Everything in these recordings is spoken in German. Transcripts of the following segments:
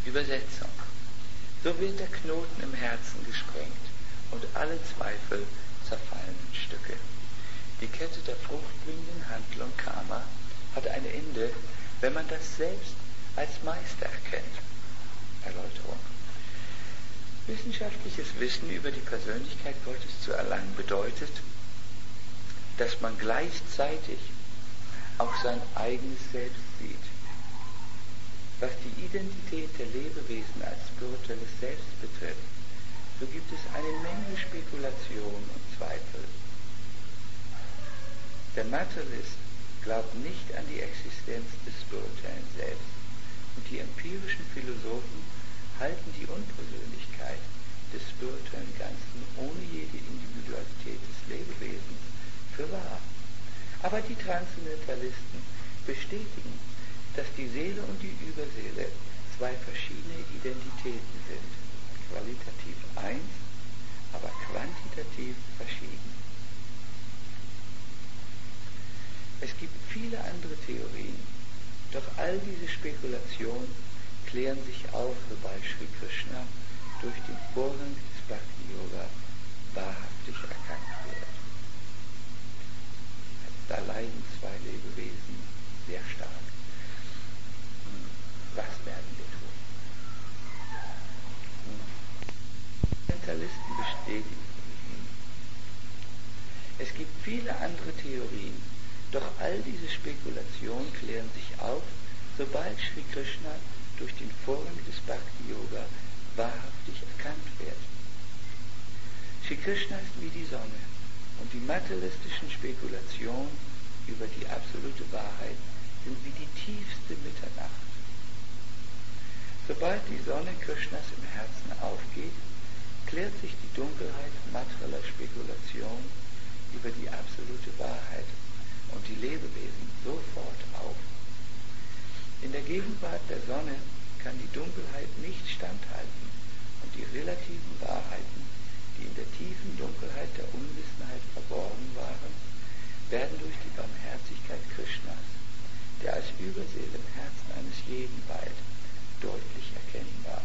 Übersetzung. So wird der Knoten im Herzen gesprengt und alle Zweifel zerfallen in Stücke. Die Kette der fruchtbringenden Handlung Karma hat ein Ende, wenn man das selbst als Meister erkennt. Erläuterung. Wissenschaftliches Wissen über die Persönlichkeit Gottes zu erlangen bedeutet, dass man gleichzeitig auch sein eigenes Selbst sieht. Was die Identität der Lebewesen als spirituelles Selbst betrifft, so gibt es eine Menge Spekulation und Zweifel. Der Materialist glaubt nicht an die Existenz des spirituellen Selbst und die empirischen Philosophen halten die Unpersönlichkeit des spirituellen Ganzen ohne jede Individualität des Lebewesens für wahr. Aber die Transzendentalisten bestätigen, dass die Seele und die Überseele zwei verschiedene Identitäten sind, qualitativ eins, aber quantitativ verschieden. Es gibt viele andere Theorien, doch all diese Spekulationen klären sich auf, sobald Sri Krishna durch den Vorgang des Bhakti Yoga wahrhaftig erkannt wird. Da leiden zwei Lebewesen sehr stark. Was werden wir tun? Mentalisten bestätigen. Es gibt viele andere Theorien, doch all diese Spekulationen klären sich auf, sobald Sri Krishna durch den Vorgang des Bhakti Yoga wahrhaftig erkannt wird. Sri Krishna ist wie die Sonne und die materialistischen Spekulationen über die absolute Wahrheit sind wie die tiefste Mitternacht. Sobald die Sonne Krishnas im Herzen aufgeht, klärt sich die Dunkelheit materieller Spekulation über die absolute Wahrheit und die Lebewesen sofort auf. In der Gegenwart der Sonne kann die Dunkelheit nicht standhalten und die relativen Wahrheiten, die in der tiefen Dunkelheit der Unwissenheit verborgen waren, werden durch die Barmherzigkeit Krishnas, der als Überseele im Herzen eines jeden weilt, deutlich erkennbar.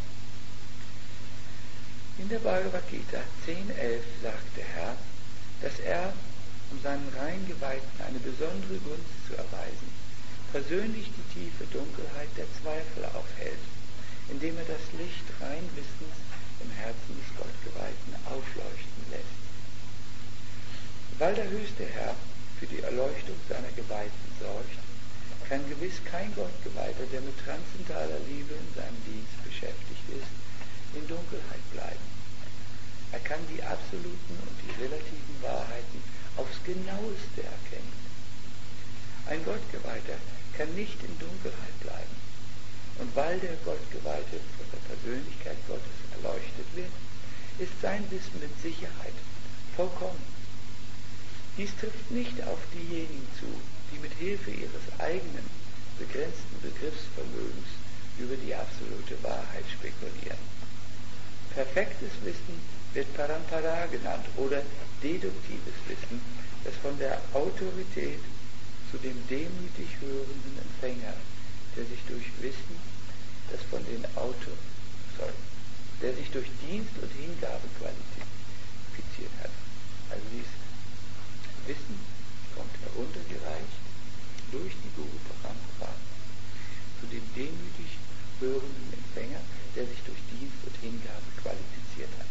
In der Bhagavad Gita 10.11 sagt der Herr, dass er, um seinen Reingeweihten eine besondere Gunst zu erweisen, persönlich die tiefe Dunkelheit der Zweifel aufhält, indem er das Licht rein Wissens im Herzen des Gottgeweihten aufleuchten lässt. Weil der höchste Herr für die Erleuchtung seiner Geweihten sorgt, kann gewiss kein Gottgeweihter, der mit transzendentaler Liebe in seinem Dienst beschäftigt ist, in Dunkelheit bleiben. Er kann die absoluten und die relativen Wahrheiten aufs Genaueste erkennen. Ein Gottgeweihter kann nicht in Dunkelheit bleiben. Und weil der Gottgeweihte von der Persönlichkeit Gottes erleuchtet wird, ist sein Wissen mit Sicherheit vollkommen. Dies trifft nicht auf diejenigen zu, die mit Hilfe ihres eigenen, begrenzten Begriffsvermögens über die absolute Wahrheit spekulieren. Perfektes Wissen wird Parampara genannt oder deduktives Wissen, das von der Autorität zu dem demütig hörenden Empfänger, der sich durch Wissen, das von den der sich durch Dienst und Hingabe qualifiziert hat. Also dieses Wissen kommt heruntergereicht durch die Guru Parampara zu dem demütig hörenden Empfänger, der sich durch Dienst und Hingabe qualifiziert hat.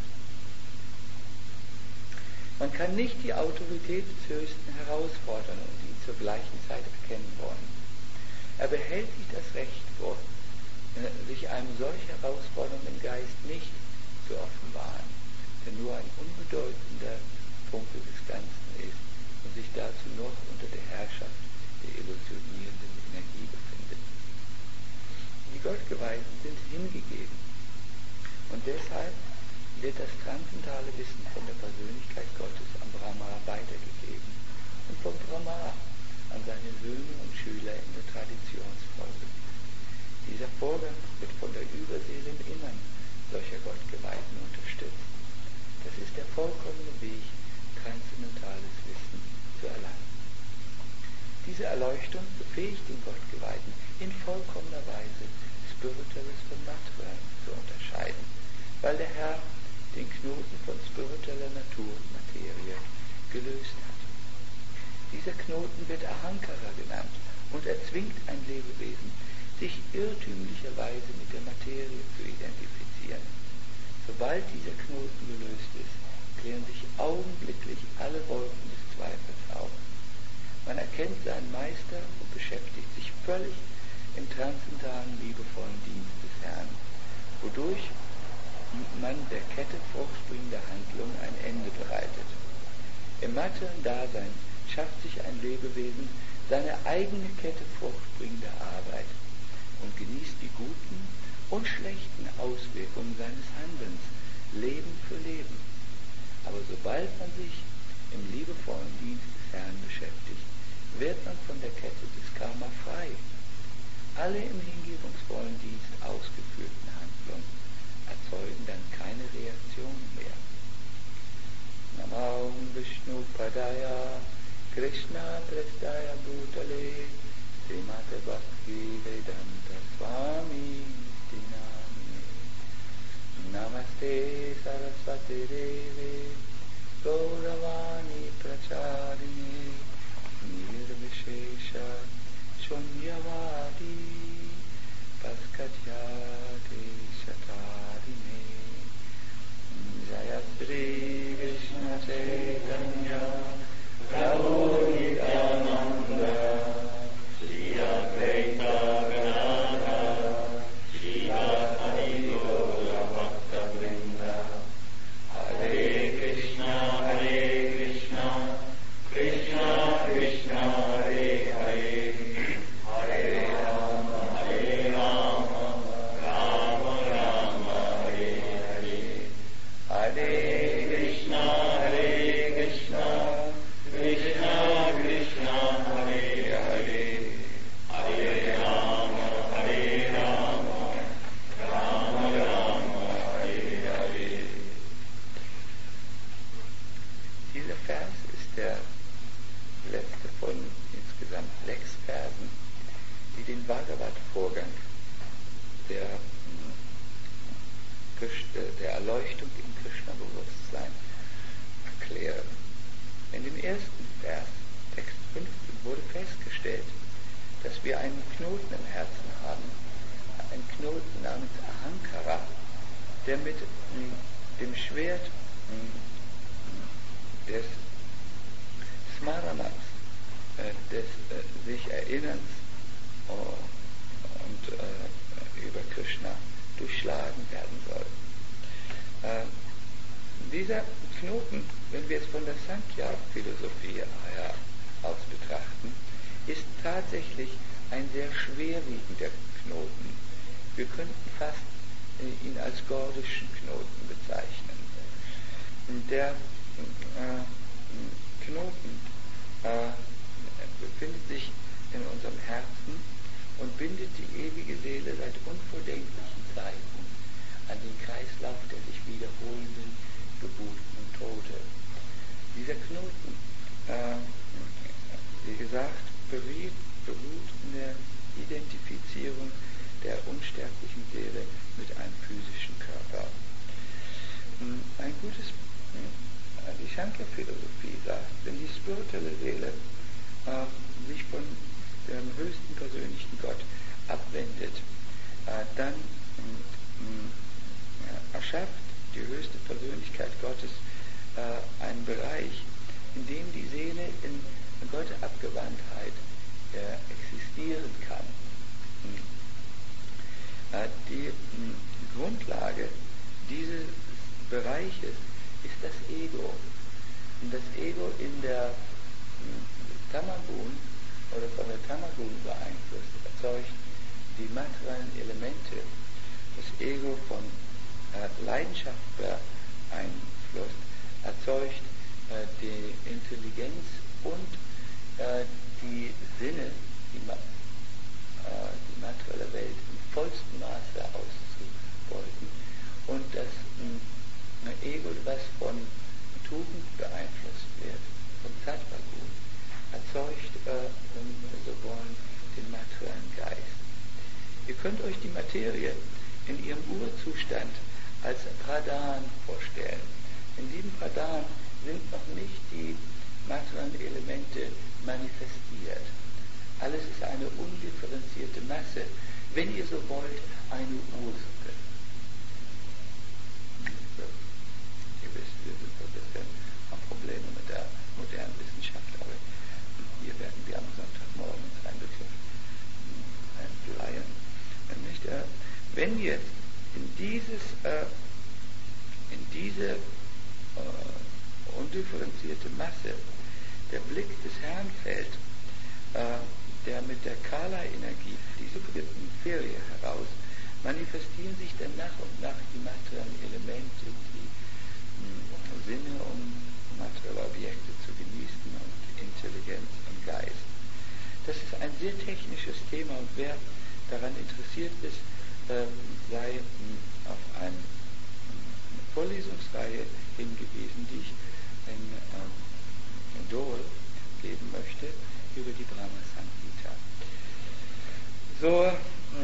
Man kann nicht die Autorität des Höchsten herausfordern und ihn zur gleichen Zeit erkennen wollen. Er behält sich das Recht vor, sich einem solch herausfordernden Geist nicht zu offenbaren, der nur ein unbedeutender Funke des Ganzen ist und sich dazu noch unter der Herrschaft der illusionierenden Energie befindet. Die Gottgeweihten sind hingegeben und deshalb wird das transzendentale Wissen von der Persönlichkeit Gottes an Brahma weitergegeben und von Brahma an seine Söhne und Schüler in der Traditionsfolge. Dieser Vorgang wird von der Überseele im Innern solcher Gottgeweihten unterstützt. Das ist der vollkommene Weg, transzendentales Wissen zu erlangen. Diese Erleuchtung befähigt den Gottgeweihten in vollkommener Weise, Spirituelles vom Materiellen Ahankara genannt, und erzwingt ein Lebewesen, sich irrtümlicherweise mit der Materie zu identifizieren. Sobald dieser Knoten gelöst ist, klären sich augenblicklich alle Wolken des Zweifels auf. Man erkennt seinen Meister und beschäftigt sich völlig im transzendentalen, liebevollen Dienst des Herrn, wodurch man der Kette fruchtbringender Handlung ein Ende bereitet. Im materiellen Dasein schafft sich ein Lebewesen seine eigene Kette fruchtbringender Arbeit und genießt die guten und schlechten Auswirkungen seines Handelns, Leben für Leben. Aber sobald man sich im liebevollen Dienst des Herrn beschäftigt, wird man von der Kette des Karma frei. Alle im hingebungsvollen Dienst ausgeführten Handlungen erzeugen dann keine Reaktionen mehr. Namo Vishnu Padaya Krishna Prestaya Bhutale Srimate Bhakti Vedanta Swami Nityanamine Namaste Saraswati Devi Gauravani Pracharine Nirvishesha Shunyavadi Paskatyate Shatarine Jaya Sri Krishna Chaitanya Prabhu Nityananda Shri Advaita Ganadhara Shri Adhani Gaura Bhakta Vrinda Hare Krishna Krishna Krishna Hare Hare Hare Rama Rama Rama Hare Hare Hare Krishna Krishna Krishna Hare Hare Hare Rama Rama Rama Hare Hare. Dieser Vers ist der letzte von insgesamt 6 Versen, die den Bhagavad-Vorgang der Erleuchtung im Krishna-Bewusstsein erklären. In dem ersten Vers, Text 15, wurde festgestellt, dass wir einen Knoten im Herzen haben, einen Knoten namens Ahankara, der mit dem Schwert des Smaranams, des sich Erinnerns und über Krishna durchschlagen werden soll. Dieser Knoten, wenn wir es von der Sankhya-Philosophie her aus betrachten, ist tatsächlich ein sehr schwerwiegender Knoten. Wir könnten fast ihn als gordischen Knoten bezeichnen. Der Knoten befindet sich in unserem Herzen und bindet die ewige Seele seit unvordenklichen Zeiten an den Kreislauf der sich wiederholenden Geburten und Tode. Dieser Knoten, wie gesagt, beruht in der Identifizierung der unsterblichen Seele mit einem physischen Körper. Die Shankar-Philosophie sagt, wenn die spirituelle Seele sich von dem höchsten persönlichen Gott abwendet, dann erschafft die höchste Persönlichkeit Gottes einen Bereich, in dem die Seele in Gottabgewandtheit existieren kann. Die Grundlage dieses Bereiches ist das Ego. Und das Ego in der Tamagun oder von der Tamagun beeinflusst, erzeugt die materiellen Elemente. Das Ego von Leidenschaft beeinflusst, erzeugt die Intelligenz und die Sinne, die materielle Welt im vollsten Maße auszubeuten. Und das Ego, was von Tugend beeinflusst wird, von Sattva-Gun, erzeugt, wenn wir so wollen, den materiellen Geist. Ihr könnt euch die Materie in ihrem Urzustand als Pradhan vorstellen. In diesem Pradhan sind noch nicht die materiellen Elemente manifestiert. Alles ist eine undifferenzierte Masse, wenn ihr so wollt, eine Ursache. Ihr wisst, wir sind so ein bisschen am Probleme mit der modernen Wissenschaft, aber hier werden wir am Sonntagmorgen uns ein Begriff entleihen. Nicht? Wenn jetzt in diese undifferenzierte Masse der Blick des Herrn fällt, der mit der Kala-Energie, diese dritten Ferie heraus, manifestieren sich dann nach und nach die materiellen Elemente, die Sinne, um materielle Objekte zu genießen, und Intelligenz und Geist. Das ist ein sehr technisches Thema, und wer daran interessiert ist, sei auf eine Vorlesungsreihe hingewiesen, die ich in Dole geben möchte, über die Brahma Samhita. So,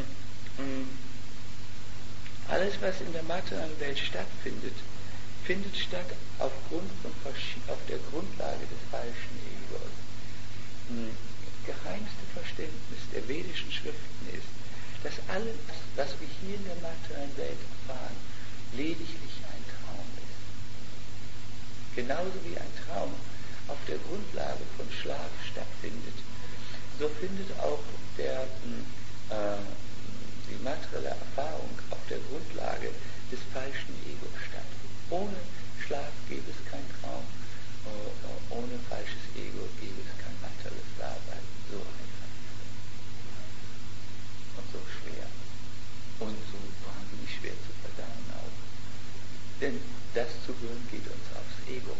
alles, was in der materiellen Welt stattfindet, findet statt auf der Grundlage des falschen Egos. Das geheimste Verständnis der vedischen Schriften ist, dass alles, was wir hier in der materiellen Welt erfahren, lediglich ein Traum ist. Genauso wie ein Traum auf der Grundlage von Schlaf stattfindet, so findet auch die materielle Erfahrung auf der Grundlage des falschen Egos statt. Ohne Schlaf gäbe es keinen Traum, ohne falsches Ego gäbe es kein materielles Dasein. So einfach. Und so schwer. Und so wahnsinnig schwer zu verdauen auch. Denn das zu hören geht uns aufs Ego.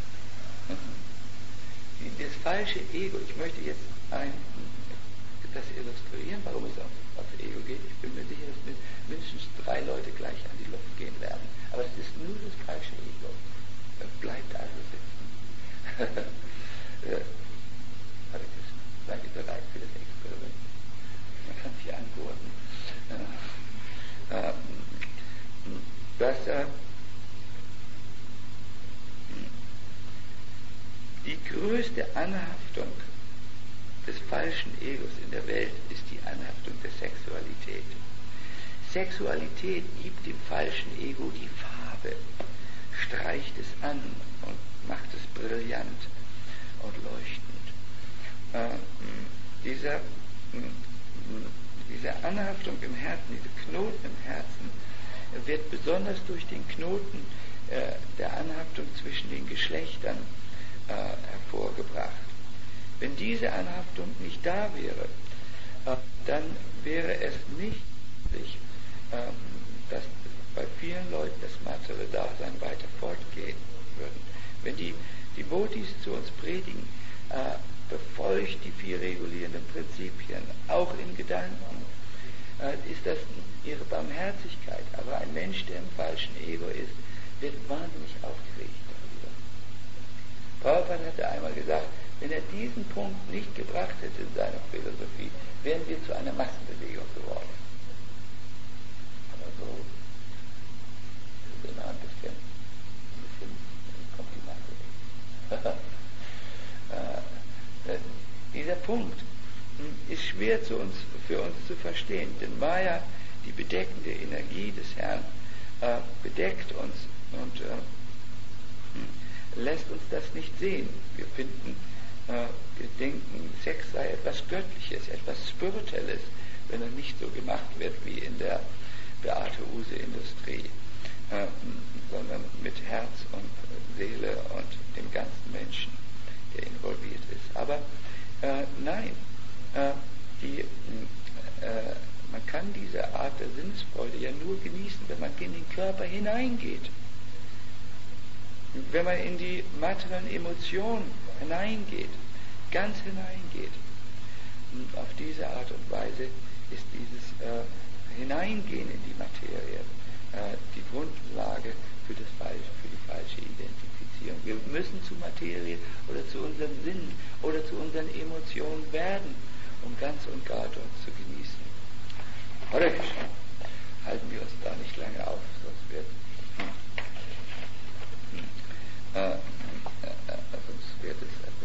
Das falsche Ego, ich möchte jetzt das illustrieren, warum es aufs Ego geht. Ich bin mir sicher, dass mindestens 3 Leute gleich an die Luft gehen werden. Aber es ist nur das falsche Ego. Es bleibt also sitzen. Seid ihr bereit für das Experiment? Man kann sich antworten. Die größte Anhaftung des falschen Egos in der Welt ist die Anhaftung der Sexualität. Sexualität gibt dem falschen Ego die Farbe, streicht es an und macht es brillant und leuchtend. Diese Anhaftung im Herzen, diese Knoten im Herzen, wird besonders durch den Knoten der Anhaftung zwischen den Geschlechtern hervorgebracht. Wenn diese Anhaftung nicht da wäre, dann wäre es nicht möglich, dass bei vielen Leuten das materielle Dasein weiter fortgehen würde. Wenn die Bodhis zu uns predigen, befolgt die 4 regulierenden Prinzipien, auch in Gedanken, ist das ihre Barmherzigkeit. Aber ein Mensch, der im falschen Ego ist, wird wahnsinnig aufgeregt darüber. Prabhupada hatte einmal gesagt, wenn er diesen Punkt nicht gebracht hätte in seiner Philosophie, wären wir zu einer Massenbewegung geworden. Aber so ist immer ein bisschen kommt die Masse weg. Dieser Punkt ist schwer für uns zu verstehen, denn Maya, die bedeckende Energie des Herrn, bedeckt uns und lässt uns das nicht sehen. Wir denken, Sex sei etwas Göttliches, etwas Spirituelles, wenn er nicht so gemacht wird wie in der Beate-Use-Industrie, sondern mit Herz und Seele und dem ganzen Menschen, der involviert ist. Aber nein, man kann diese Art der Sinnesfreude ja nur genießen, wenn man in den Körper hineingeht. Wenn man in die materiellen Emotionen hineingeht, ganz hineingeht. Und auf diese Art und Weise ist dieses Hineingehen in die Materie die Grundlage für die falsche Identifizierung. Wir müssen zu Materie oder zu unseren Sinnen oder zu unseren Emotionen werden, um ganz und gar dort zu genießen. Hare Krishna. Halten wir uns da nicht lange auf, sonst wird es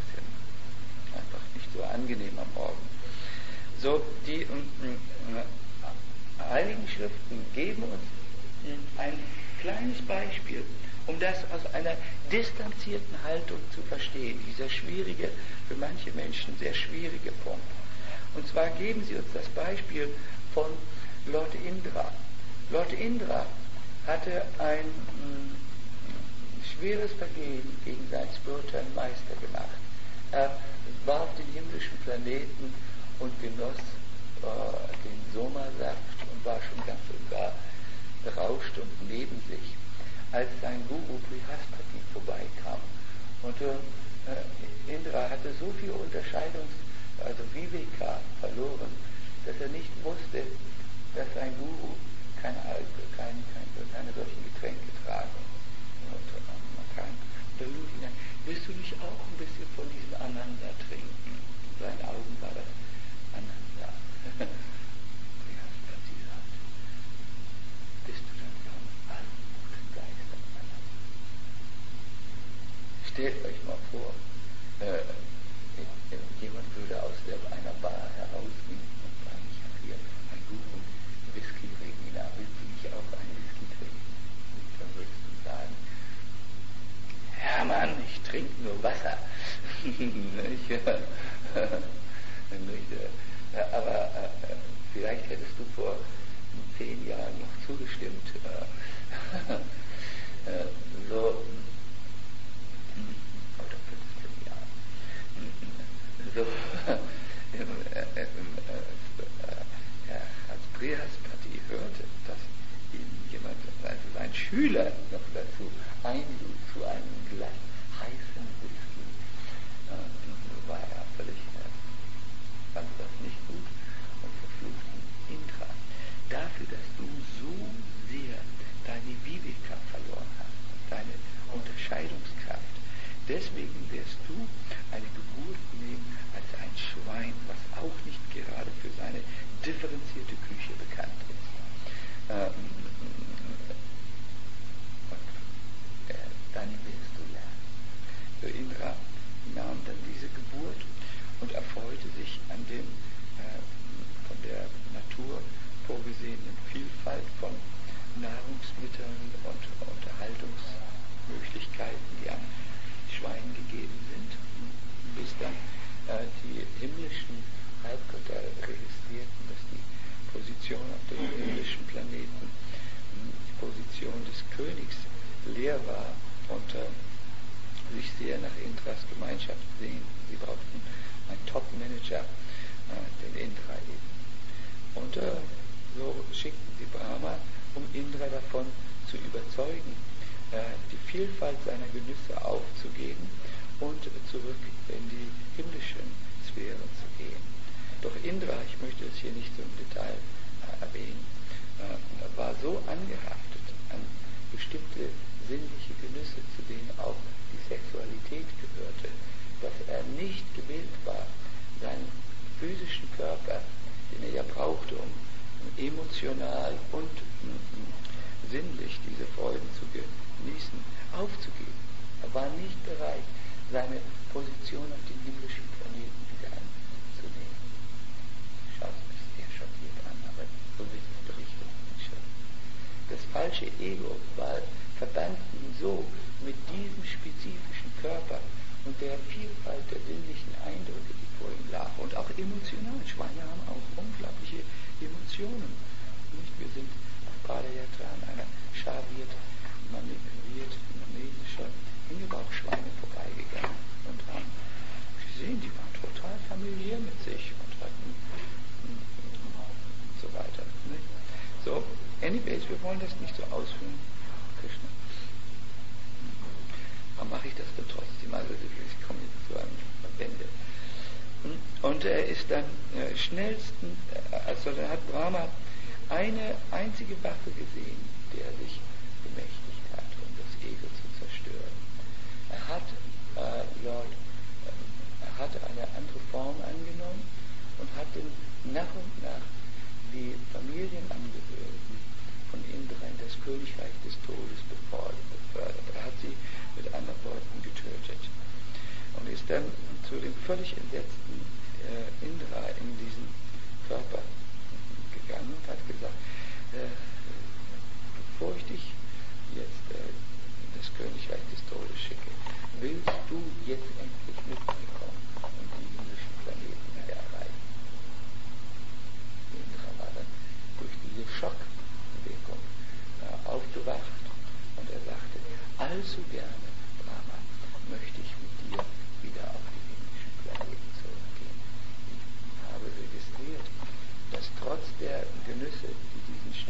geben uns ein kleines Beispiel, um das aus einer distanzierten Haltung zu verstehen, dieser schwierige, für manche Menschen sehr schwierige Punkt. Und zwar geben sie uns das Beispiel von Lord Indra. Lord Indra hatte ein schweres Vergehen gegen seinen spirituellen Meister gemacht. Er war auf den himmlischen Planeten und genoss den Soma-Saft und war schon ganz und gar berauscht und neben sich, als sein Guru Brihaspati vorbeikam. Und Indra hatte so viel also Viveka verloren, dass er nicht wusste, dass sein Guru keine solchen Getränke tragen. Und da lud ihn an, willst du nicht auch ein bisschen von diesem Ananda trinken? In seinen Augen war das Ananda. Brihaspati sagt, bist du dann vom allen guten Geistern Ananda? Stellt euch mal vor, jemand würde aus einer Bar herausgehen und sagen, ich habe hier einen guten Whisky-Regina, willst du nicht auch einen Whisky trinken? Und dann würdest du sagen, ja Mann, ich trinke nur Wasser. Aber vielleicht hättest du vor 10 Jahren noch zugestimmt. Oder 15 Jahren. So, als Brihaspati hörte, dass ihm jemand, also sein Schüler noch dazu einlud zu einem Glas heißen Whisky, war er völlig, fand das nicht gut und verfluchte ihn. Indra, dafür, dass du so sehr deine Viveka verloren hast, deine Unterscheidungskraft, deswegen wirst du eine Geburt nehmen als ein Schwein, was auch nicht gerade für seine differenzierte Küche bekannt ist. Dann wirst du lernen. So Indra nahm dann diese Geburt und erfreute sich an dem von der Natur vorgesehenen Vielfalt von Nahrungsmitteln und Unterhaltungsmöglichkeiten, die an Schweinen gegeben sind, bis dann die himmlischen Halbgötter registrierten, dass die Position auf dem himmlischen Planeten, die Position des Königs leer war und sich sehr nach Indras Gemeinschaft sehen. Sie brauchten einen Top-Manager, den Indra eben. Und so schickten sie Brahma, um Indra davon zu überzeugen, die Vielfalt seiner Genüsse aufzugeben und zurück in die himmlischen Sphären zu gehen. Doch Indra, ich möchte es hier nicht so im Detail erwähnen, war so angehaftet an bestimmte sinnliche Genüsse, zu denen auch die Sexualität gehörte, dass er nicht gewillt war, seinen physischen Körper, den er ja brauchte, um emotional und sinnlich diese Freuden zu genießen, aufzugeben. Er war nicht bereit, seine Position auf dem himmlischen Planeten wieder anzunehmen. Schaut es sehr schockiert an, aber so wird es berichtet in den Schriften. Das falsche Ego verband ihn so mit diesem spezifischen Körper und der Vielfalt der sinnlichen Eindrücke, die vor ihm lag, und auch emotional. Schweine haben auch unglaubliche Emotionen. Nicht? Wir sind auf Padayatra an einer manesischer Hingebauchschweine vorbeigegangen und haben gesehen, die waren total familiär mit sich und hatten und so weiter. Nicht? So, anyways, wir wollen das nicht so ausführen. Krishna. Warum mache ich das denn trotzdem? Also ich komme jetzt zu einem Ende. Und er ist dann schnellsten, also dann hat Brahma eine einzige Waffe gesehen, der sich bemächtigt hat, um das Ego zu zerstören. Er hat eine andere Form angenommen und hat nach und nach die Familienangehörigen von Indra in das Königreich des Todes befördert. Er hat sie mit anderen Worten getötet und ist dann zu dem völlig entsetzten Indra in diesen Körper gegangen und hat gesagt, allzu gerne, Brahma, möchte ich mit dir wieder auf die himmlischen Planeten zurückgehen. Ich habe registriert, dass trotz der Genüsse, die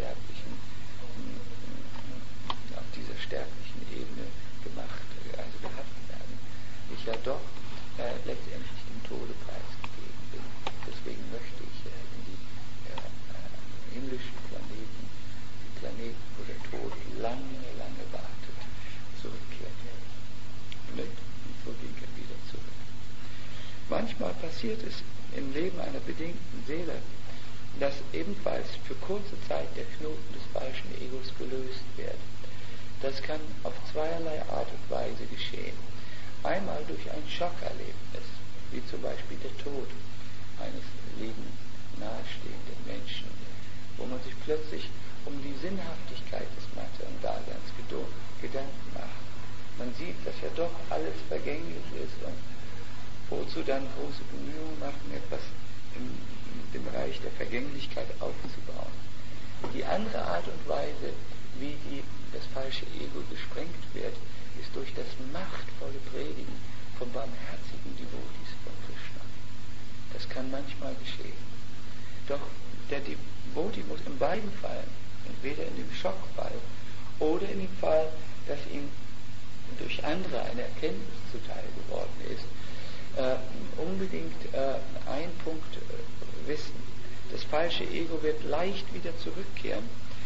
auf dieser sterblichen Ebene gehabt werden, ich ja doch letztendlich dem Tode preisgegeben bin. Deswegen möchte ich in die himmlischen Planeten, die Planeten, wo der Tod lange, lange wartet, zurückkehren. Und so ging er wieder zurück. Manchmal passiert es im Leben einer bedingten Seele, dass ebenfalls für kurze Zeit der Knoten des falschen Egos gelöst wird. Das kann auf zweierlei Art und Weise geschehen. Einmal durch ein Schockerlebnis, wie zum Beispiel der Tod eines lieben, nahestehenden Menschen, wo man sich plötzlich um die Sinnhaftigkeit des materiellen Daseins Gedanken macht. Man sieht, dass ja doch alles vergänglich ist und wozu dann große Bemühungen machen, etwas in dem Bereich der Vergänglichkeit aufzubauen. Die andere Art und Weise, wie das falsche Ego gesprengt wird, ist durch das machtvolle Predigen von barmherzigen Devotis von Krishna. Das kann manchmal geschehen. Doch der Devoti muss in beiden Fällen, entweder in dem Schockfall oder in dem Fall, dass ihm durch andere eine Erkenntnis zuteil geworden ist, unbedingt einen Punkt wissen. Das falsche Ego wird leicht wieder zurückkehren,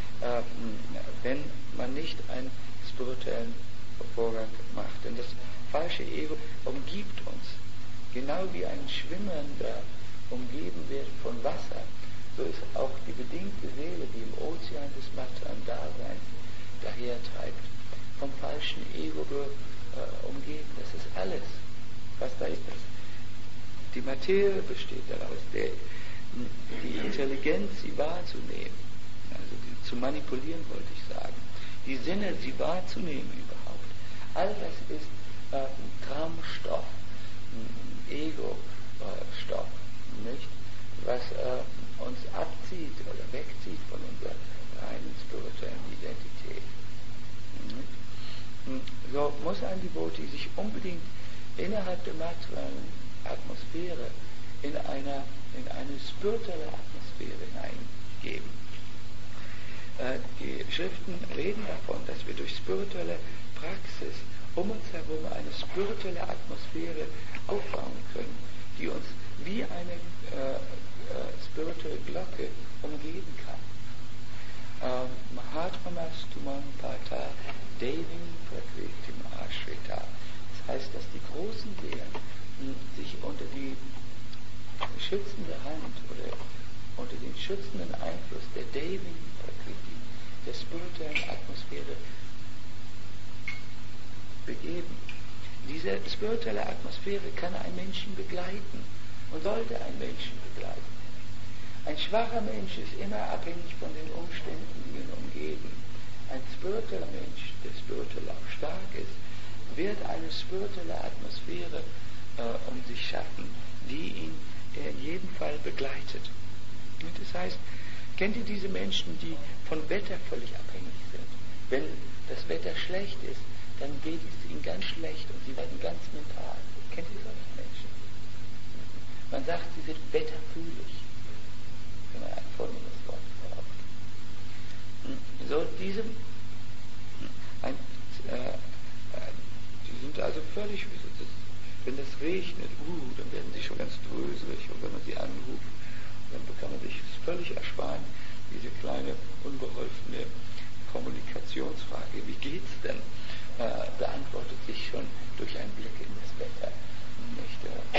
wenn man nicht einen spirituellen Vorgang macht. Denn das falsche Ego umgibt uns, genau wie ein Schwimmender umgeben wird von Wasser. So ist auch die bedingte Seele, die im Ozean des materiellen Daseins dahertreibt, vom falschen Ego umgeben. Das ist alles, was da ist. Die Materie besteht daraus, die Intelligenz, sie wahrzunehmen, also zu manipulieren, wollte ich sagen, die Sinne, sie wahrzunehmen überhaupt. All das ist Traumstoff, Ego-Stoff, nicht? Was uns abzieht oder wegzieht von unserer reinen spirituellen Identität. So muss ein Devotee sich unbedingt innerhalb der materiellen Atmosphäre in eine spirituelle Atmosphäre hineingeben. Die Schriften reden davon, dass wir durch spirituelle Praxis um uns herum eine spirituelle Atmosphäre aufbauen können, die uns wie eine spirituelle Glocke umgeben kann. Mahatmanas tumam pata devim prakritim ashrita. Das heißt, dass die großen Seelen sich unter die schützende Hand oder unter den schützenden Einfluss der Devim Prakriti, der spirituellen Atmosphäre begeben. Diese spirituelle Atmosphäre kann einen Menschen begleiten und sollte einen Menschen begleiten. Ein schwacher Mensch ist immer abhängig von den Umständen, die ihn umgeben. Ein spiritueller Mensch, der spirituell auch stark ist, wird eine spirituelle Atmosphäre um sich schaffen, die ihn in jedem Fall begleitet. Und das heißt, kennt ihr diese Menschen, die von Wetter völlig abhängig sind? Wenn das Wetter schlecht ist, dann geht es ihnen ganz schlecht und sie werden ganz mental. Kennt ihr solche Menschen? Man sagt, sie sind wetterfühlig, wenn man ein vornehmes Wort braucht. So, die sind also völlig, wenn das regnet, dann werden sie schon ganz dröselig, und wenn man sie anruft, dann kann man sich völlig ersparen, diese kleine, unbeholfene Kommunikationsfrage, wie geht's denn, beantwortet sich schon durch einen Blick in das Wetter. Nicht,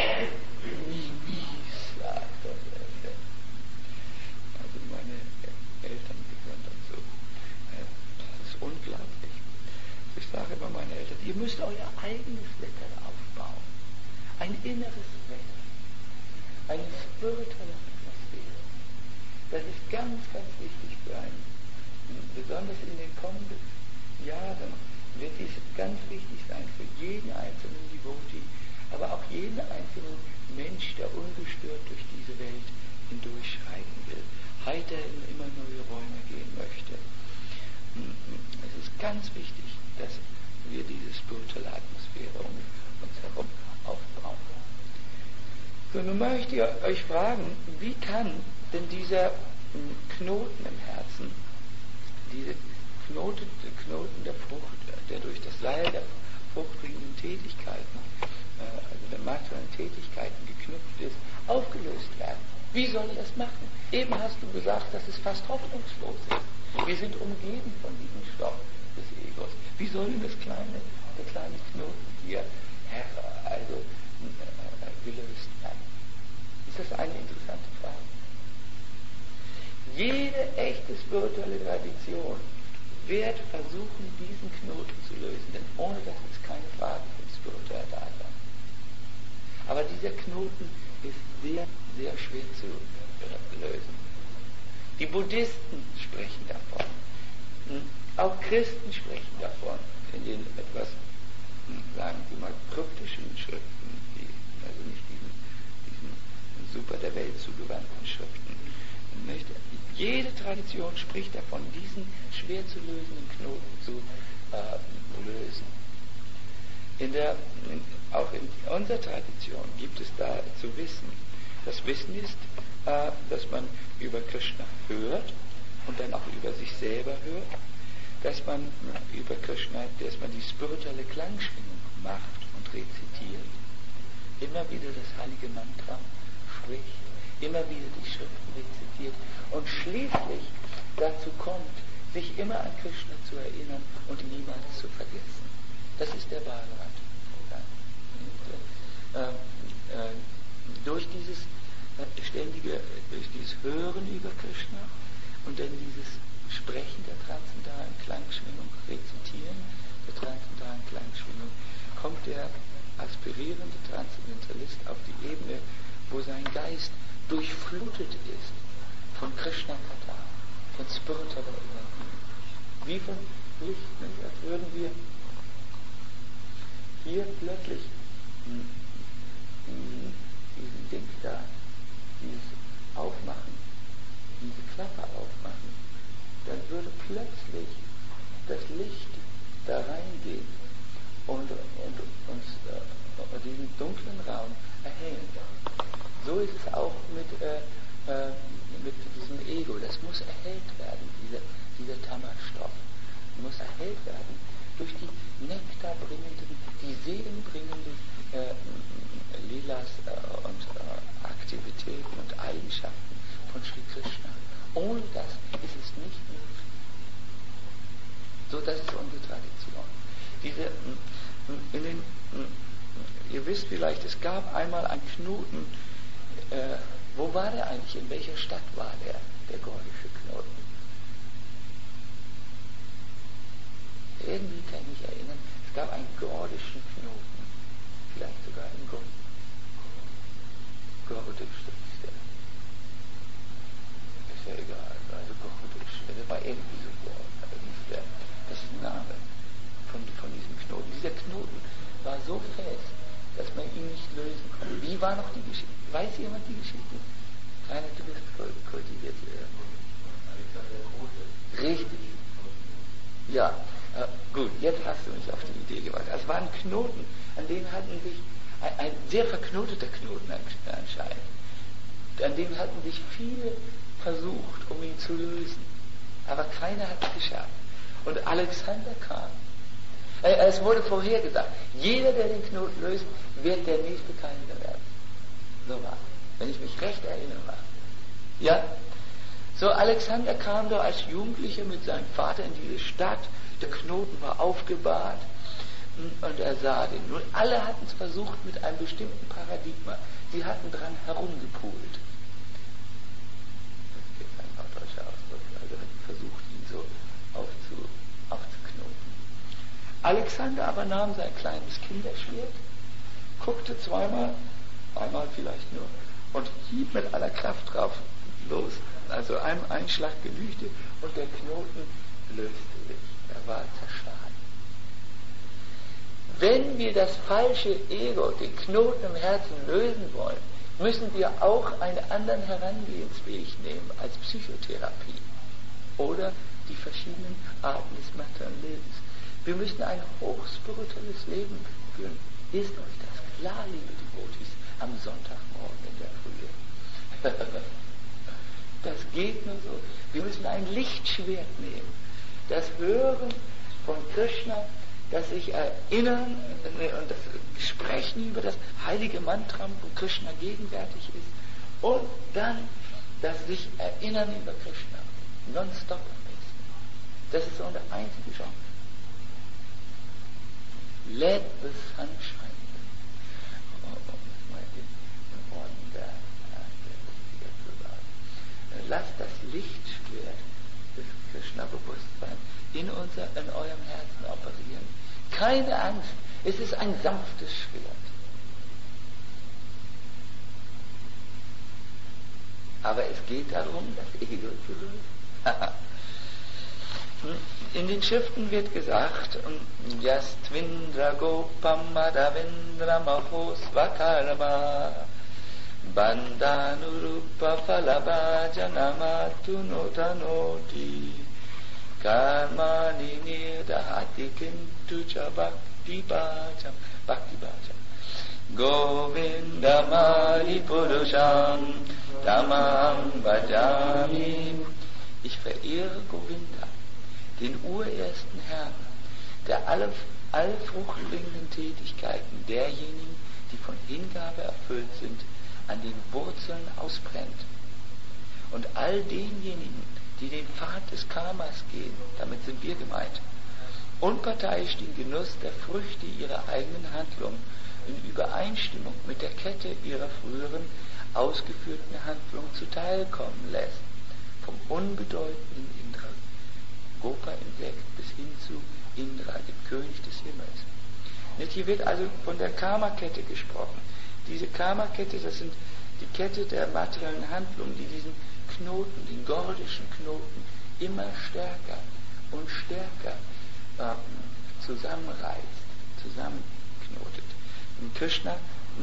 also meine Eltern gehören dazu. Das ist unglaublich. Ich sage immer meinen Eltern, ihr müsst euer eigenes Wetter aufbauen. Ein inneres Wetter. Eine spirituelle Atmosphäre. Das ist ganz, ganz wichtig für einen. Besonders in den kommenden Jahren wird dies ganz wichtig sein für jeden einzelnen Devotee, aber auch jeden einzelnen Mensch, der ungestört durch diese Welt hindurchschreiten will, heiter in immer neue Räume gehen möchte. Es ist ganz wichtig, dass wir diese spirituelle Atmosphäre um uns herum aufbauen. So, nun möchte ich euch fragen, wie kann denn dieser Knoten im Herzen, diese Knoten der Frucht, der durch das Seil der fruchtbringenden Tätigkeiten, also der materiellen Tätigkeiten geknüpft ist, aufgelöst werden? Wie soll er das machen? Eben hast du gesagt, dass es fast hoffnungslos ist. Wir sind umgeben von diesem Stoff des Egos. Wie soll denn der kleine Knoten hier gelöst werden? Ist das eine interessante Frage? Jede echte spirituelle Tradition wird versuchen, diesen Knoten zu lösen, denn ohne das ist keine Frage von spiritueller Dasein. Aber dieser Knoten ist sehr, sehr schwer zu lösen. Die Buddhisten sprechen davon. Auch Christen sprechen davon, in den etwas, sagen wir mal, kryptischen Schriften, also nicht diesen super der Welt zugewandten Schriften. Jede Tradition spricht davon, diesen schwer zu lösenden Knoten zu lösen. Auch in unserer Tradition gibt es da zu wissen. Das Wissen ist, dass man über Krishna hört und dann auch über sich selber hört, dass man über Krishna, dass man die spirituelle Klangschwingung macht und rezitiert, immer wieder das heilige Mantra spricht, immer wieder die Schriften rezitiert und schließlich dazu kommt, sich immer an Krishna zu erinnern und niemals zu vergessen. Das ist der Bhagavat. Durch dieses Hören über Krishna und dann dieses Sprechen der transzendentalen Klangschwingung, Rezitieren der transzendentalen Klangschwingung, kommt der aspirierende Transzendentalist auf die Ebene, wo sein Geist durchflutet ist von Krishna-Kata, von spiritueller Energie. Wie von Licht, nicht? Als würden wir hier plötzlich diesen Ding da, dieses Aufmachen, diese Klappe aufmachen, dann würde plötzlich das Licht da reingehen und uns diesen dunklen Raum erhellen. So ist es auch mit diesem Ego. Das muss erhellt werden, dieser Tamastoff muss erhellt werden durch die nektarbringenden, die seelenbringenden Lilas und Aktivitäten und Eigenschaften von Sri Krishna. Ohne das ist es nicht möglich. So, das ist unsere Tradition. Ihr wisst vielleicht, es gab einmal einen Knoten. Wo war der eigentlich? In welcher Stadt war der gordische Knoten? Irgendwie kann ich mich erinnern, es gab einen gordischen Knoten. Vielleicht sogar in Gordisch, ist der. Ist ja egal, also Gordisch. Der war irgendwie so Gordisch. Das ist ein Name von diesem Knoten. Dieser Knoten war so fest, dass man ihn nicht lösen konnte. Wie war noch die Geschichte? Weiß jemand die Geschichte? Rainer, du bist kultiviert hier. Richtig. Ja, gut, jetzt hast du mich auf die Idee gebracht. Es war ein Knoten, an dem hatten sich, ein sehr verknoteter Knoten anscheinend, an dem hatten sich viele versucht, um ihn zu lösen. Aber keiner hat es geschafft. Und Alexander kam. Es wurde vorhergesagt, jeder, der den Knoten löst, wird der nächste Kaiser werden. So war es, wenn ich mich recht erinnern mag. Ja? So, Alexander kam da als Jugendlicher mit seinem Vater in diese Stadt, der Knoten war aufgebahrt und er sah den. Nun, alle hatten es versucht mit einem bestimmten Paradigma. Sie hatten dran herumgepult. Das ist jetzt ein norddeutscher Ausdruck, also hatten versucht, ihn so aufzuknoten. Alexander aber nahm sein kleines Kinderschwert, guckte zweimal, einmal vielleicht nur, und hieb mit aller Kraft drauf los. Also ein Schlag genügte und der Knoten löste sich. Er war zerschlagen. Wenn wir das falsche Ego, den Knoten im Herzen lösen wollen, müssen wir auch einen anderen Herangehensweg nehmen als Psychotherapie oder die verschiedenen Arten des materiellen Lebens. Wir müssen ein hochspirituelles Leben führen. Ist euch das klar, liebe Devotis, am Sonntagmorgen in der Frühe? Das geht nur so. Wir müssen ein Lichtschwert nehmen. Das Hören von Krishna, das sich erinnern und das Sprechen über das heilige Mantra, wo Krishna gegenwärtig ist. Und dann das sich erinnern über Krishna. Nonstop am besten. Das ist unsere einzige Chance. Let the sun shine. Lasst das Lichtschwert des Krishna-Bewusstseins in eurem Herzen operieren. Keine Angst, es ist ein sanftes Schwert. Aber es geht darum, das Ego zu lösen. In den Schriften wird gesagt, Yastvindra Gopam Madhavindra Mahos Vakarma Bandhanurupa Falabhajanamatu Notanoti Karmani Nirdahati Kintu Cha Bhakti Bhajam Govindamari Purusham Tamam Bhajami. Ich verehre Govinda, den urersten Herrn, der alle fruchtbringenden Tätigkeiten derjenigen, die von Hingabe erfüllt sind, an den Wurzeln ausbrennt. Und all denjenigen, die den Pfad des Karmas gehen, damit sind wir gemeint, unparteiisch den Genuss der Früchte ihrer eigenen Handlung in Übereinstimmung mit der Kette ihrer früheren ausgeführten Handlung zuteilkommen lässt, vom unbedeutenden Indra, Gopa-Insekt, bis hin zu Indra, dem König des Himmels. Nicht? Hier wird also von der Karma-Kette gesprochen. Diese Karma-Kette, das sind die Kette der materiellen Handlungen, die diesen Knoten, den gordischen Knoten, immer stärker und stärker zusammenreißt, zusammenknotet. Und Krishna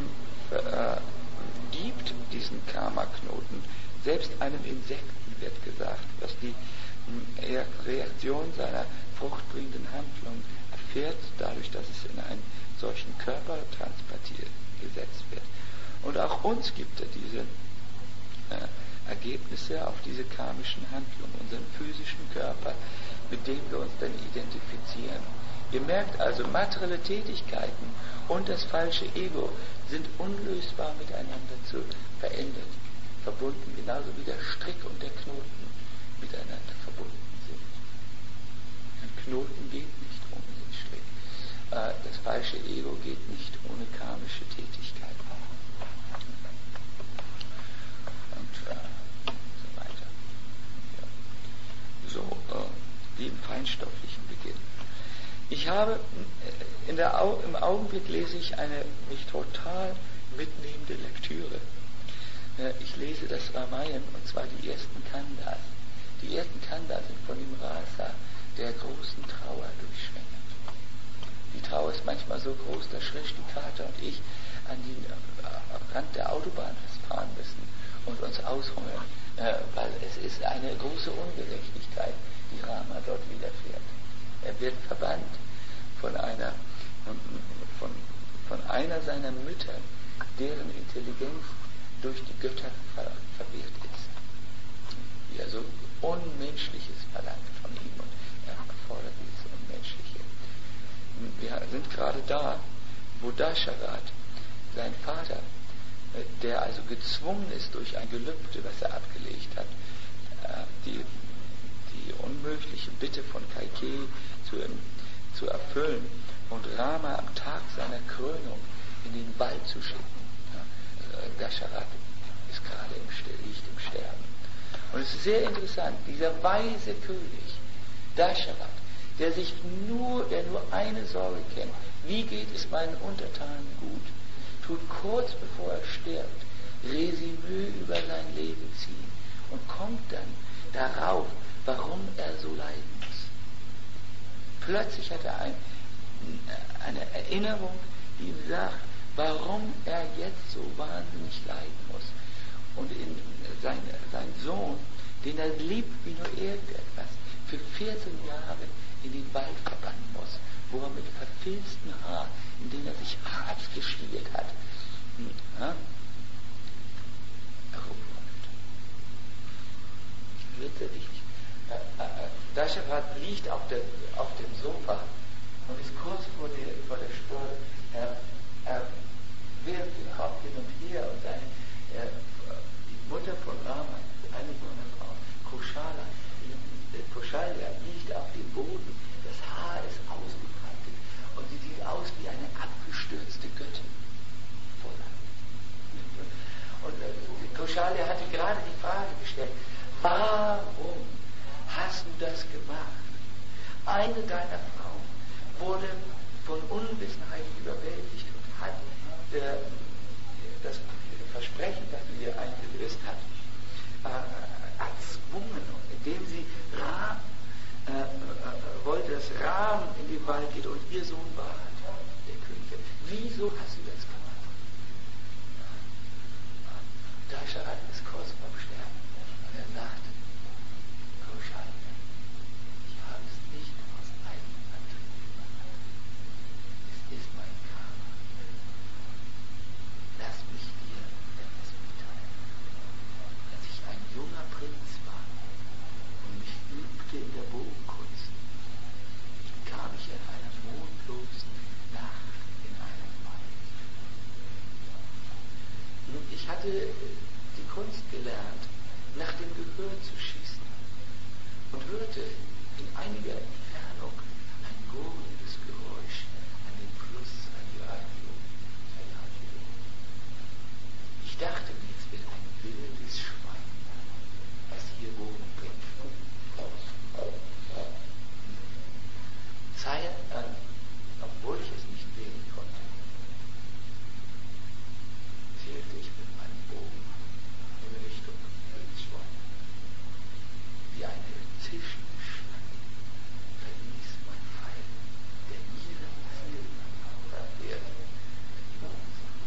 gibt diesen Karma-Knoten selbst einem Insekten, wird gesagt, was die Reaktion seiner fruchtbringenden Handlung erfährt, dadurch, dass es in einen solchen Körper transportiert gesetzt wird. Und auch uns gibt er diese Ergebnisse auf diese karmischen Handlungen, unseren physischen Körper, mit dem wir uns dann identifizieren. Ihr merkt also, materielle Tätigkeiten und das falsche Ego sind unlösbar miteinander zu verändern, verbunden, genauso wie der Strick und der Knoten miteinander verbunden sind. Ein Knoten geht nicht ohne den Strick. Das falsche Ego geht nicht ohne karmische Tätigkeit. Und so weiter. Ja. So, wie im feinstofflichen Beginn. Ich habe, im Augenblick lese ich eine mich total mitnehmende Lektüre. Ich lese das Ramayana, und zwar die ersten Kandas. Die ersten Kandas sind von dem Rasa der großen Trauer durchschwängert. Die Trauer ist manchmal so groß, dass schlechte Vater und ich an den Rand der Autobahn fahren müssen und uns aushungern, weil es ist eine große Ungerechtigkeit, die Rama dort widerfährt. Er wird verbannt von einer seiner Mütter, deren Intelligenz durch die Götter verwehrt ist. Die er so Unmenschliches verlangt von ihm und er fordert dieses Unmenschliche. Wir sind gerade da, wo Dasharat, sein Vater, der also gezwungen ist durch ein Gelübde, was er abgelegt hat, die unmögliche Bitte von Kaikeyi zu erfüllen und Rama am Tag seiner Krönung in den Wald zu schicken. Dasharat ist gerade liegt im Sterben. Und es ist sehr interessant, dieser weise König, Dasharat, der nur eine Sorge kennt, wie geht es meinen Untertanen gut, tut kurz bevor er stirbt, Resümee über sein Leben ziehen und kommt dann darauf, warum er so leiden muss. Plötzlich hat er eine Erinnerung, die ihm sagt, warum er jetzt so wahnsinnig leiden muss. Und sein Sohn, den er liebt wie nur irgendetwas, für 14 Jahre in den Wald verbannen muss wo er mit verfilztem Haar, in dem er sich hart geschmiert hat, herumläuft. Wird sehr wichtig. Dasharat liegt auf dem Sofa und ist kurz vor der Stunde. Er wirft den Kopf hin und her und die Mutter von Rama, eine junge Frau, Koshalya, liegt auf dem Boden. Das Haar ist ausgebreitet und sie sieht aus wie eine abgestürzte Göttin. Und Koshalya hatte gerade die Frage gestellt: Warum hast du das gemacht? Eine deiner Frauen wurde von Unwissenheit überwältigt und hat das Versprechen, das du ihr eingelöst hast, erzwungen, indem sie wollte, dass Ram in den Wald geht und ihr Sohn Bharat, der Königin. Wieso hast du das gemacht? Dasharat ist kurz vorm Sterben und er sagt: Koshalya, ich habe es nicht aus eigenem Antrieb gemacht. Es ist mein Karma. Lass mich dir etwas mitteilen. Als ich ein junger Prinz war und mich übte in der Bogenkunst, kam ich an einer mondlosen Nacht in einen Wald. Und ich hatte die Kunst gelernt, nach dem Gehör zu schießen und hörte in einiger Entfernung ein gurgelndes Geräusch an dem Fluss Ayadyo. Ich dachte mir, es wird ein wildes Schwein, was hier Bogen bringt. Obwohl ich es nicht sehen konnte, zählte ich mit meinem Bogen in Richtung Wildschwein. Wie eine zischende Schlange verließ mein Pfeil, der nie sein Ziel verfehlte, die Bogensache.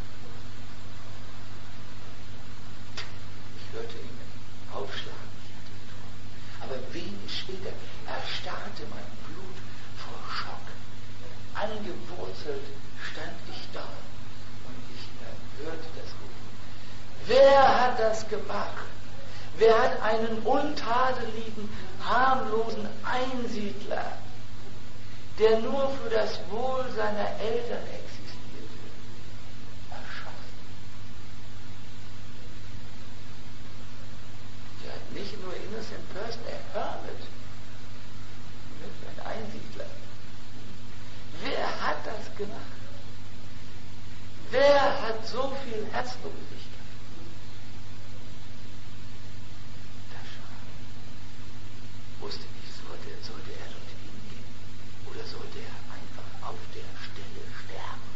Ich hörte ihn aufschlagen, ich hatte getroffen. Aber wenig später erstarrte mein Blut vor Schock. Angewurzelt stand ich da und ich hörte das Rufen. Wer hat das gemacht? Wer hat einen untadeligen, harmlosen Einsiedler, der nur für das Wohl seiner Eltern existierte, erschossen? Der hat nicht nur innocent person, er hermit, ein Einsiedler. Wer hat das gemacht? Wer hat so viel Herzlosigkeit? Dasharat wusste nicht, sollte er dorthin gehen oder sollte er einfach auf der Stelle sterben?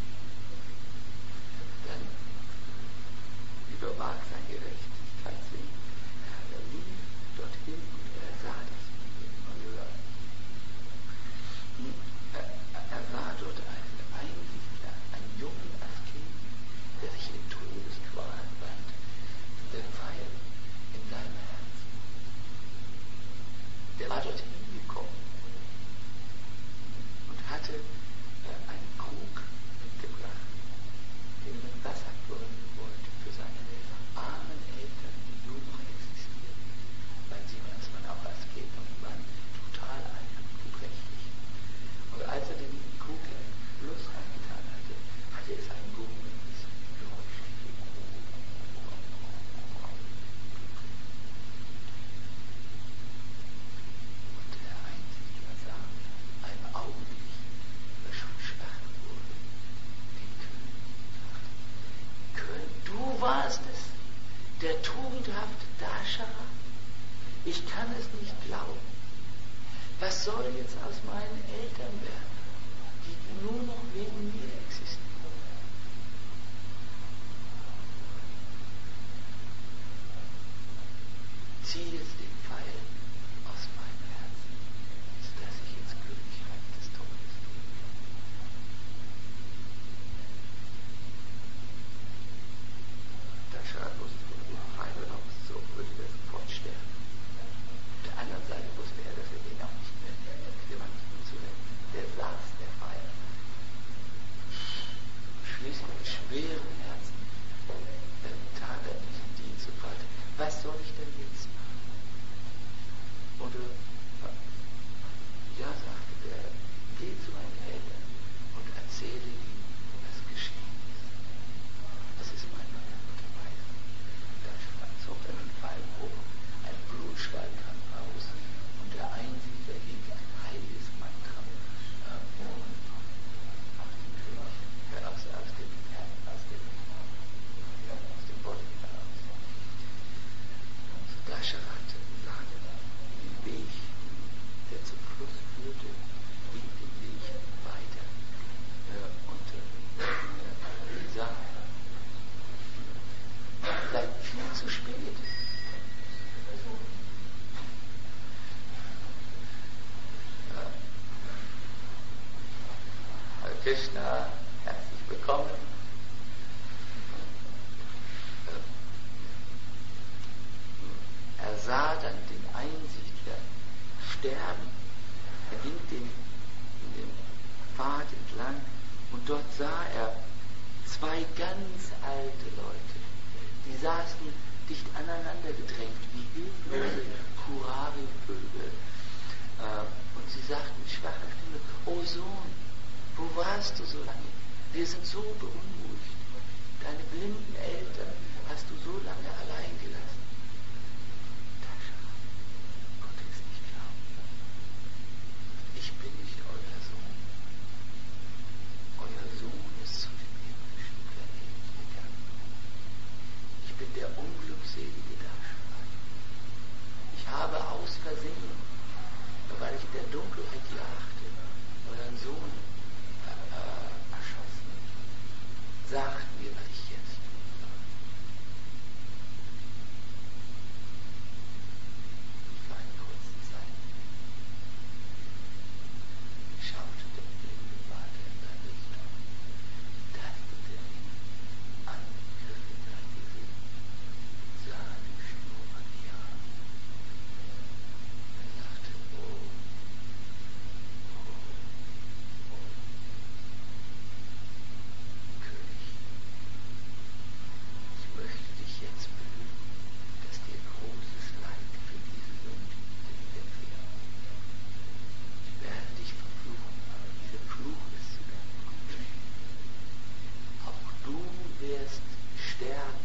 Dann überwag sein Gerechtigkeitssinn. Er lief dorthin und er sah das Unglück. Er sah dort einen Einsiedler, einen jungen Asketen, der sich in Todesqualen band, der Pfeil in seinem Herzen. Der war dorthin gekommen und hatte einen Krug mitgebracht, den er mit Wasser füllen wollte für seine armen Eltern, die nur noch existierten, weil sie, als man auch Asketen waren, total alt und gebrechlich. Und als er den Krug in den Fluss reingetan hatte, hatte es ein gurgelndes Geräusch gegeben. Und der Einsiedler sah einen Augenblick, der schon schwach wurde, den König. Du warst es, der tugendhafte Dasharat? Ich kann es nicht glauben. Was soll jetzt aus meinen Eltern werden, die nur noch wegen mir existieren? Zieh jetzt den Pfeil aus meinem Herzen, sodass ich ins Königreich des Todes gehe. Dasharat wusste, wenn er den Pfeil rauszog, würde er sofort sterben. Auf der anderen Seite wusste er, dass er den auch nicht mehr zu Krishna, herzlich willkommen. Er sah dann den Einsiedler sterben. Er ging den Pfad entlang und dort sah er zwei ganz alte Leute. Die saßen dicht aneinander gedrängt wie hilflose Kurari-Vögel. Und sie sagten mit schwacher Stimme: Oh Sohn, wo warst du so lange? Wir sind so beunruhigt. Deine blinden Eltern hast du so lange allein gelassen. Dasha konnte es nicht glauben. Ich bin nicht euer Sohn. Euer Sohn ist zu dem himmlischen Planeten gegangen. Ich bin der unglückselige Dasha. Ich habe aus Versehen, weil ich in der Dunkelheit jagte, euren Sohn erschossen. Sagt mir, was ich jetzt tun soll. Für eine kurze Zeit schaute der blinde Vater in sein Richtung, tastete ihn an, griff in sein Gesicht, sah die Schnur an die Haare. Er sagte: Oh, König, ich möchte dich jetzt belügen, dass dir großes Leid für diese Sünde widerfährt. Ich werde dich verfluchen, aber dieser Fluch ist zu deinem Guten. Auch du wirst sterben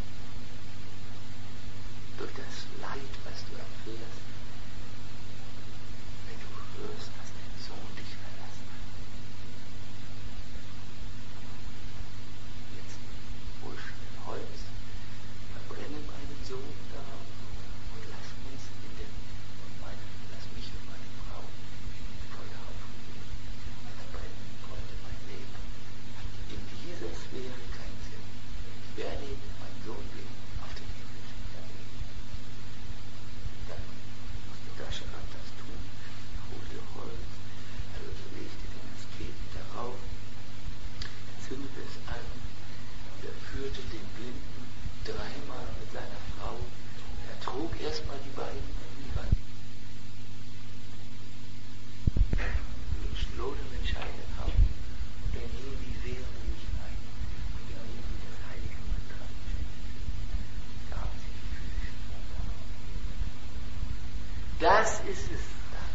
durch das Leid, was du erfährst, wenn du hörst, dass dein Sohn dich verlassen hat. Jetzt hol schnell Holz, verbrenne meinen Sohn darauf und lass mich und meine Frau im Feuer aufgehen. Das brennen konnte mein Leben. In dieser Sphäre kein Sinn. Ich werde meinen Sohn leben auf dem himmlischen Planeten. Dann musste Dasharat das tun. Er holte Holz, legte den Asketen darauf, zündete es an und er führte den Blinden dreimal mit seiner Frau. Er trug erstmal die beiden an die Wand, schlossen den scheidenden Haupt und dann hingen die sehr ruhig ein und dann hingen sie das heilige Mantra gab sie die physischen Wundern. Das ist es,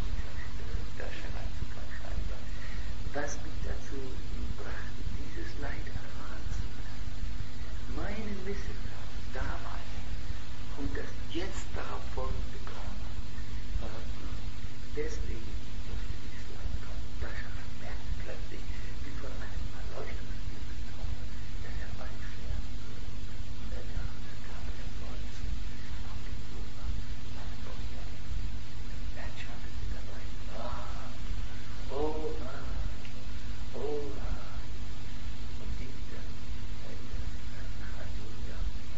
was mich dazu brachte, dieses Leid erfahren zu lassen. Meine Missetat damals und das jetzt darauf folgende Karma. Deswegen musste dieses Leid kommen. Dasha merkte plötzlich, wie von einem Erleuchtungslicht betroffen, dass er bald sterben würde. Und er gab er Seufzen auf dem Sofa, lag vor ihr. Er schattete dabei: Oh, und diente Halleluja,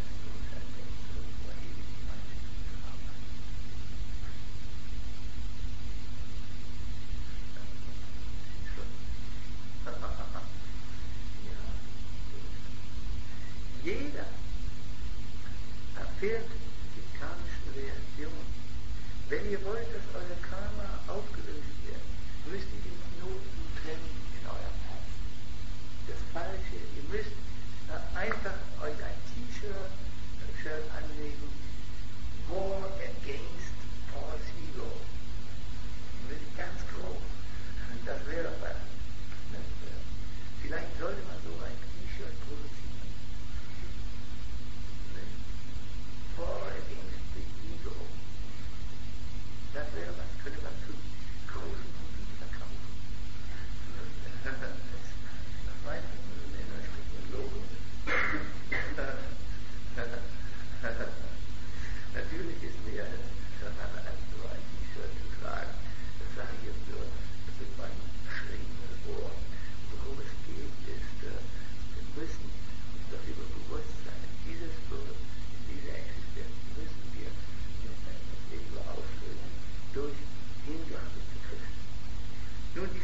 jeder erfährt die karmischen Reaktionen. Wenn ihr wollt, dass euer Karma aufgelöst wird, müsst ihr die Knoten trennen in eurem Herzen. Das Falsche, ihr müsst einfach euch ein T-Shirt anlegen: War against false ego. Ganz groß. Das wäre was. Vielleicht sollte man so ein T-Shirt produzieren. For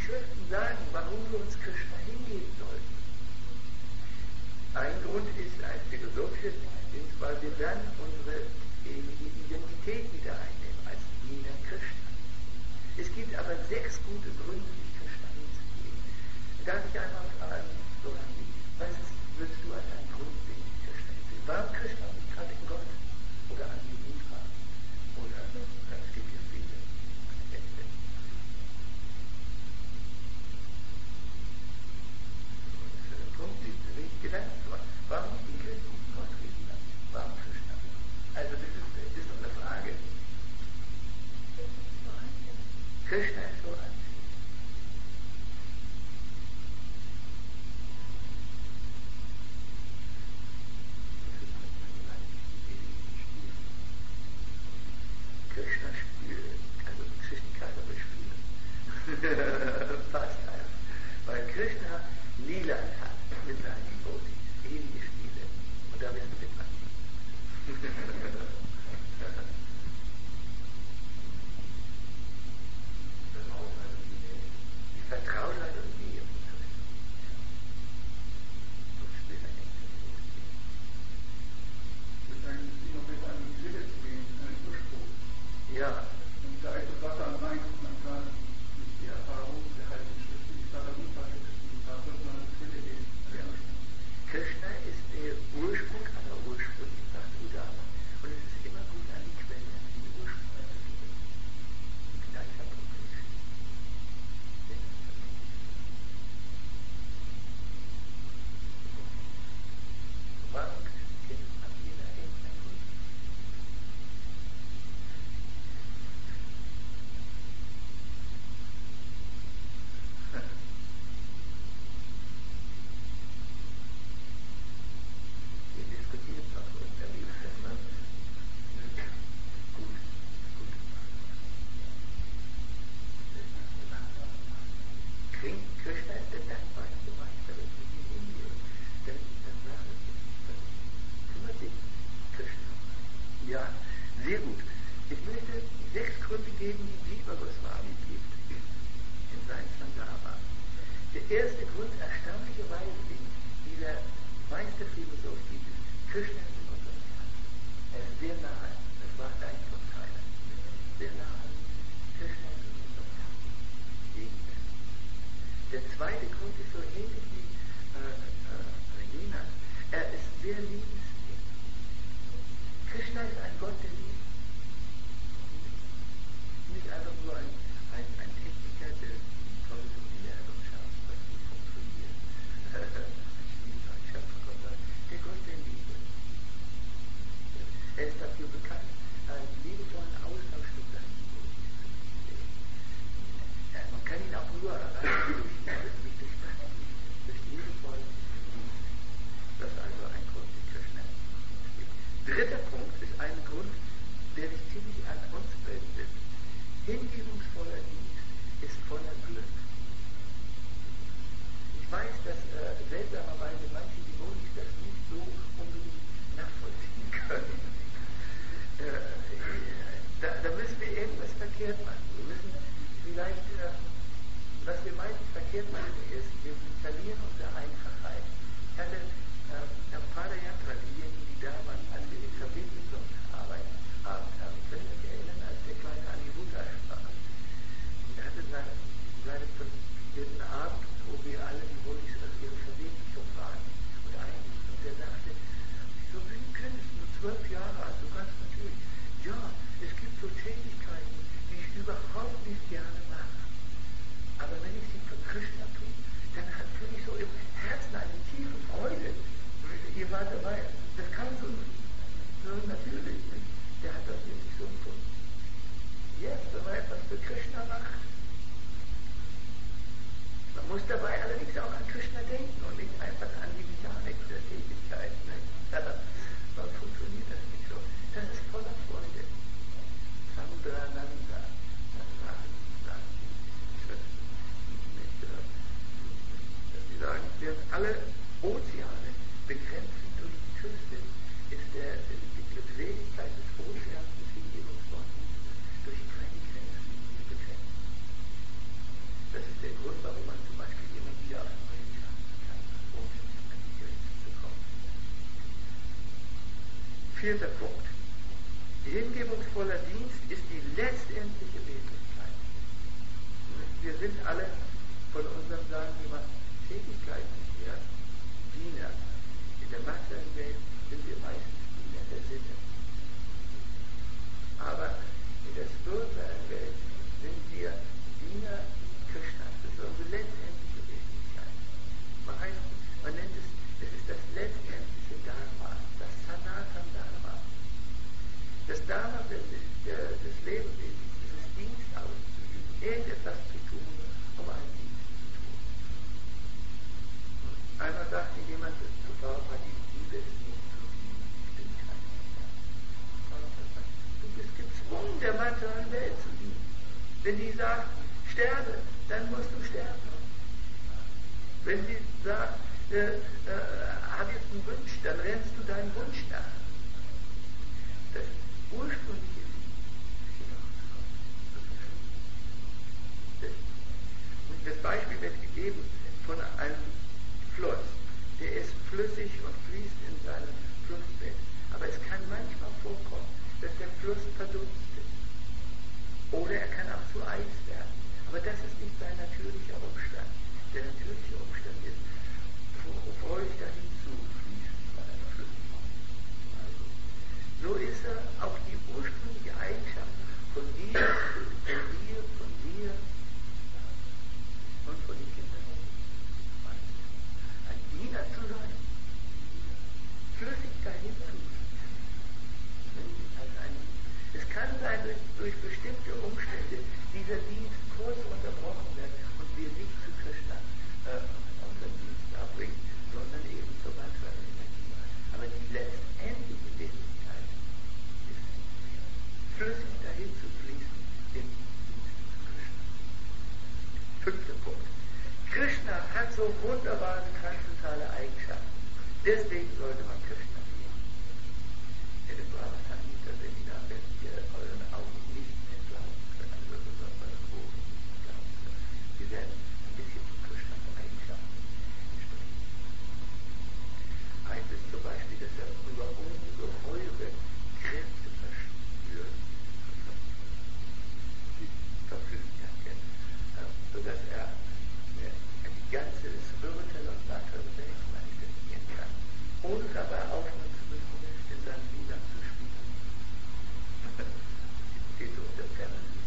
Schriften sagen, warum wir uns Krishna hingeben sollten. Ein Grund ist ein philosophisches, weil wir dann unsere ewige Identität wieder einnehmen, als Diener Krishna. Es gibt aber 6 gute Gründe, sich Krishna hinzugeben. Darf ich einmal fragen, Dorani, was würdest du als einen Grund sehen, Krishna hinzugeben? Warum Krishna und nicht gerade in Gott? Oder an die Buddha? Oder es gibt ja viele Aspekte. Das ist ein Punkt, den ich Gedanken gemacht. Warum die Christen Gott reden? Warum Krishna? Also das ist doch eine Frage. Krishna ist so anziehend. Krishna spielt, also Krishna kann aber spielen. Fast einfach. Weil Krishna Lila hat mit seinen Devotees, ewige Spiele. Und da wissen wir dran. Die Vertrautheit und Nähe von Krishna. So spielt ein Engel. Das ist eigentlich noch mit einem Quelle zu gehen, einem Ursprung. Ja. Und da ist das Wasser rein, man kann durch die Erfahrung der Heiligen Schrift, die Paradigma ist, und da wird man eine Quelle gehen. Ja. Krishna ist der Ursprung aller Ursprünge, sagt Udama. Und es ist immer gut, an die Quelle, an die Ursprünge zu gehen. Gleicher Punkt. Warum hat jeder irgendeinen Grund? Wir diskutieren noch und erleben das mal. Gut. Krishna ist der dankbarste Meister, wenn wir ihn hingehen. Dann kümmert sich Krishna. Ja, sehr gut. Ich möchte 6 Gründe geben, die Jiva Goswami gibt in seinem Sangama. Der erste Grund, erstaunlicherweise, den dieser Meisterphilosoph gibt, ist, Krishna ist in unserem Herzen. Er ist sehr nahe. Das war ein von Teile. Sehr nahe. Krishna ist in unserem Herzen. Der zweite Grund ist so ähnlich wie Regina. Er ist sehr liebenswert. Krishna ist ein Gott der Liebe. Nicht einfach nur ein Techniker, der ein tolles Universum schafft, was nicht funktioniert. Ein Schöpfergott, der Gott der Liebe. Er ist dafür bekannt, einen liebevollen Austausch mit seinen Devotees zu pflegen. Man kann ihn auch nur erreichen durch durch liebevolle Liebe. Das ist also ein Grund, den Krishna gibt. Dritter Punkt ist ein Grund, der sich ziemlich an uns wendet. Hingebungsvoller Dienst ist voller Glück. Ich weiß, dass seltsamerweise manche Devotees das nicht so unbedingt nachvollziehen können. Da müssen wir irgendwas verkehrt machen. Wir müssen vielleicht, was wir meistens verkehrt machen, ist, wir verlieren unsere Einfachheit. Ich hatte am Padayatra diejenigen, die da waren, als wir die Verbindungsarbeit haben. Ich kann mich erinnern, als der kleine Aniruddha sprach. Und er hatte seine vierten Abend, wo wir alle die Devotees aus ihrer Verwirklichung fragen. Und er sagte, so wie Kind ist nur 12 Jahre alt, du kannst natürlich, ja, es gibt so Tätigkeiten, die ich überhaupt nicht gerne mache. Aber wenn ich sie für Krishna tue, dann fühle ich so im Herzen eine tiefe Freude. Ihr wart dabei, das kann so natürlich nicht. Der hat das wirklich so empfunden. Jetzt, wenn man etwas für Krishna macht, man muss dabei allerdings auch an Krishna denken und nicht einfach an die Mechanik der Tätigkeit. Sonst funktioniert das nicht so. Das ist voller Freude. Sandrananda, das sagen die Schriften. Sie sagen, während alle Ozeane begrenzt sind durch die Küste, ist die Glückseligkeit des Ozeans des Hingebungswortes durch keine Grenzen begrenzt. Das ist der Grund, 4. Punkt. Hingebungsvoller Dienst ist die letztendliche Wirklichkeit. Wir sind alle von unserem, sagen wir mal, Tätigkeiten her Diener. In der materiellen Welt sind wir meistens Diener der Sinne. Aber in der spirituellen Welt sind wir Diener Krishnas. Das ist unsere letztendliche Wirklichkeit. Man nennt es ist das letztendliche Dharma, das Sanatan Dharma. Das Dharma des Lebewesens ist es, Dienst auszuüben, irgendetwas zu tun, um einen Dienst zu tun. Einmal sagte jemand zu Prabhupada, ich liebe es nicht zu dienen, ich bin kein Diener. Du bist gezwungen, der materiellen Welt zu dienen. Wenn die sagt, sterbe, dann musst du sterben. Wenn sie sagt, hab jetzt einen Wunsch, dann rennst du deinen Wunsch nach. Das ursprüngliche und das Beispiel wird gegeben von einem Fluss. Der ist flüssig und fließt in seinem Flussbett. Aber es kann manchmal vorkommen, dass der Fluss verdunstet. Oder er kann auch zu Eis werden. Aber das ist nicht sein natürlicher Umstand. Der natürliche Umstand ist, freudig dahin zu fließen bei einer Flüssigkeit. Also, so ist er auch die ursprüngliche Eigenschaft von dir und von den Kindern. Ein Diener zu sein, flüssig dahin zu fließen. Es kann sein, dass durch bestimmte Umstände dieser Dienst kurz unterbrochen wird und wir nicht zu Krishna unseren Dienst abbringen, sondern eben zur materiellen Energie. Aber die letztendliche Wirklichkeit ist flüssig dahin zu fließen im Dienst zu Krishna. 5. Punkt. Krishna hat so wunderbare transzendentale Eigenschaften. Deswegen sollte man Krishna dienen. In dem Brahma Samhita Seminar werdet ihr euren Augen nicht mehr glauben können, also besonders euren Ohren nicht glauben können. Wir werden ein bisschen von Krishnas Eigenschaften sprechen. Eins ist zum Beispiel, dass er über ungeheure Kräfte verspürt, verfügt hat, sodass er die ganze spirituelle und materielle Welt manifestieren kann, ohne dabei aufhören zu müssen, in seinem Lila zu spielen. Steht so unter Family.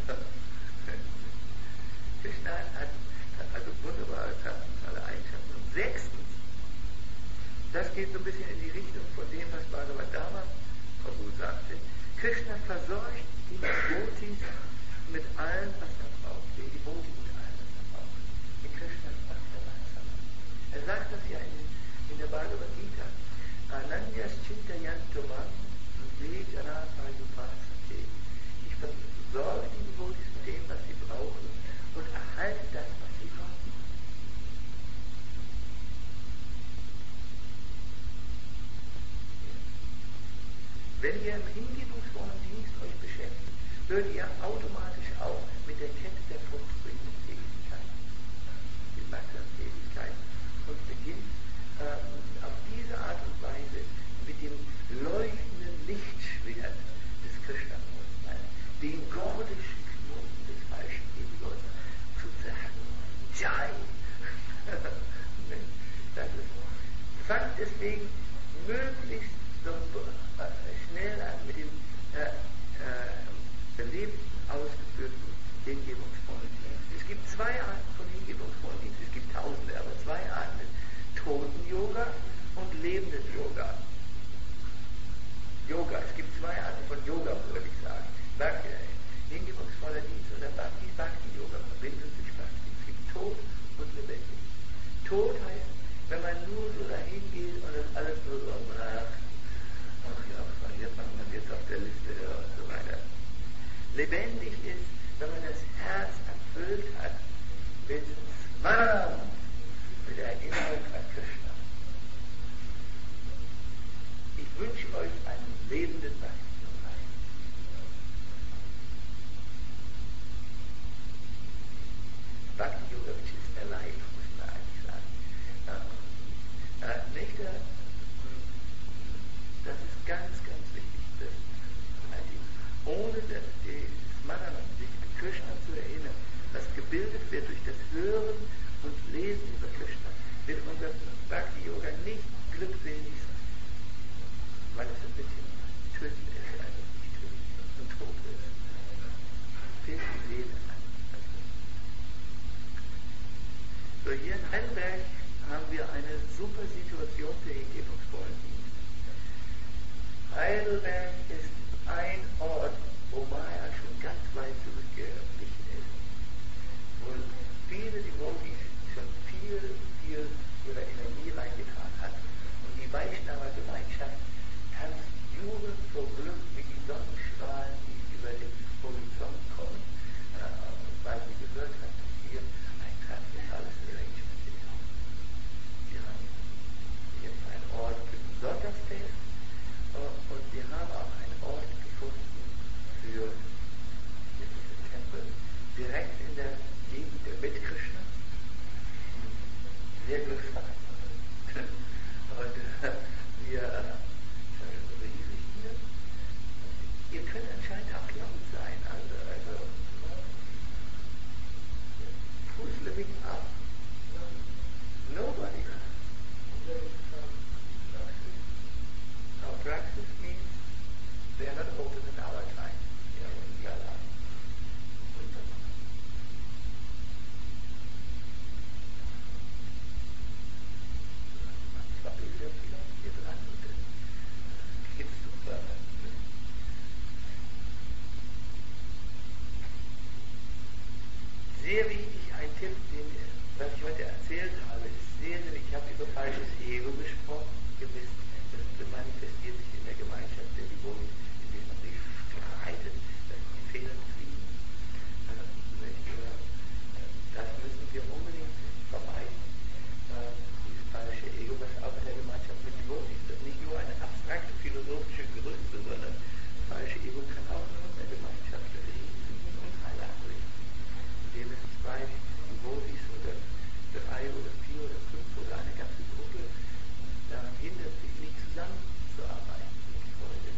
Krishna hat also wunderbare transzendentale Eigenschaften. Und 6. Das geht so ein bisschen in die Richtung von dem, was Bhagavad-Dharma Prabhu sagte. Krishna versorgt die Devotis mit allem, was er braucht. Die Devotis mit allem, was er braucht. In Krishna macht er langsam. Er sagt das ja in der Bhagavad Gita. Ananyas Chintayantomam Vejana Payupasate. Ich versorge die Devotis mit dem, was sie brauchen und erhalte das, was sie brauchen. Wenn ihr im hingebungsvollen Dienst euch beschäftigt, hört ihr automatisch auf mit der Kette der fruchtbringenden Tätigkeit, die materiellen Tätigkeit, und beginnt auf diese Art und Weise mit dem leuchtenden Lichtschwert des Krishna-Bewusstseins, den gordischen Knoten des falschen Egos zu zerhacken. Jai! Fangt deswegen möglichst so schnell an mit dem belebten, ausgeführten hingebungsvollen Dienst. Es gibt 2 Arten von hingebungsvollen Dienst. Es gibt Tausende, aber 2 Arten. Toten-Yoga und lebenden-Yoga. Yoga. Es gibt 2 Arten von Yoga, würde ich sagen. Hingebungsvoller Dienst oder Bhakti-Yoga verbindet sich Bhakti. Es gibt tot und lebendig. Tot heißt, wenn man nur so dahin geht und das alles nur so ach ja, was verliert man jetzt auf der Liste und so weiter. Lebendig ist, wenn man das Herz erfüllt hat mit Smaran, mit der Erinnerung an Krishna. Ich wünsche euch einen lebenden Bhakti-Yoga. Bhakti-Yoga, which is alive, muss man eigentlich sagen. Das ist ganz So, hier in Heidelberg haben wir eine super Situation für hingebungsvollen Dienst. Heidelberg ist ein Ort, wo Maya schon ganz weit zurückgewichen ist. Wo viele Devotees schon viel ihrer Energie reingetan hat. Und die Vaishnava Gemeinschaft tanzt jubelnd vor Glück wie die Sonnenstrahlen, die über den Horizont kommen, weil sie gehört hat, dass hier ein transzendentales Arrangement ist. Wir haben jetzt einen Ort für den Sonntagsfest und wir haben auch einen Ort gefunden für diesen Tempel direkt in der Gegend der Mitkrishna. Sehr glücksreich. Und wir riesig hier. Ihr könnt anscheinend auch laut sein, also who's living up? Nobody. Our praxis means they are not open in our time. In Yala. Zwei Bilder vielleicht hier dran und dann geht's super. Sehr wichtig, ein Tipp, was ich heute erzählt habe, ist sehr, sehr wichtig. Ich habe über falsches Ego gesprochen. Ihr wisst, das manifestiert sich in der Gemeinschaft der Devotees, indem man sich streitet, dass die Fehler fliegen. Das müssen wir unbedingt vermeiden. Dieses falsche Ego, was auch in der Gemeinschaft mit Devotees ist. Das ist nicht nur eine abstrakte philosophische Größe, sondern das falsche Ego kann auch in der Gemeinschaft riesigen Unheil anrichten. Indem es zwei Devotees oder 3 oder 4 oder 5 oder eine ganze Gruppe daran hindert, sich nicht zusammenzuarbeiten mit Freude.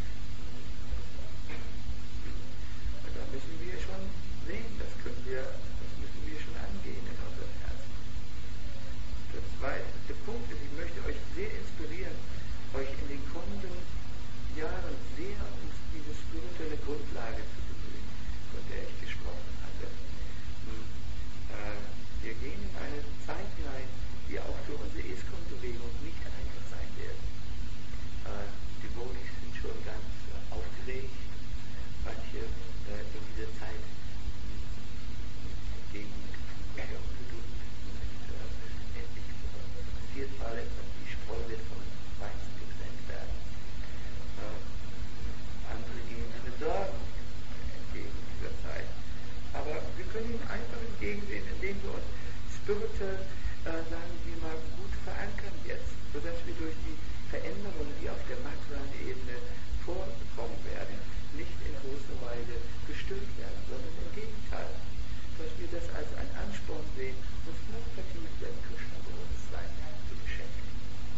Und da müssen wir schon sehen, das müssen wir schon angehen in unserem Herzen. Der zweite Punkt ist, ich möchte euch sehr inspirieren, euch in den kommenden Jahren sehr um diese spirituelle Grundlage zu bemühen, von der ich gesprochen hatte. Wir gehen in eine Zeit hinein, die auch für unsere ISKCON-Bewegung nicht einfach sein wird. Die Devotees sind schon ganz aufgeregt, manche in dieser Zeit gegen Ungeduld und endlich passiert mal etwas, die Spreu wird vom Weizen getrennt werden. Andere gehen mit Sorgen entgegen dieser Zeit. Aber wir können ihnen einfach entgegensehen, indem wir uns spirituell, sagen wir mal, gut verankern jetzt, sodass wir durch die Veränderungen, die auf der materiellen Ebene vorkommen werden, nicht in großer Weise gestört werden, sondern im Gegenteil, dass wir das als ein Ansporn sehen, uns noch vertiefter im Krishna-Bewusstsein zu beschäftigen.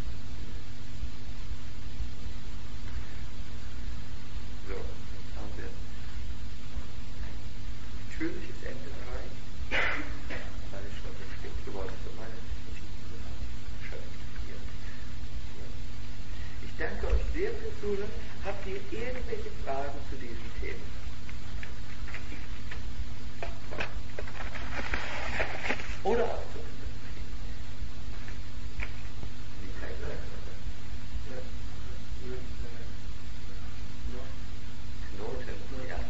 So, haben wir ein natürliches Ende erreicht, weil es schon so spät geworden ist und meine Notizen sind auch erschöpft hier. Ich danke euch sehr fürs Zuhören. Habt ihr irgendwelche Fragen zu diesen Themen? Oder auch zu Knoten, ja.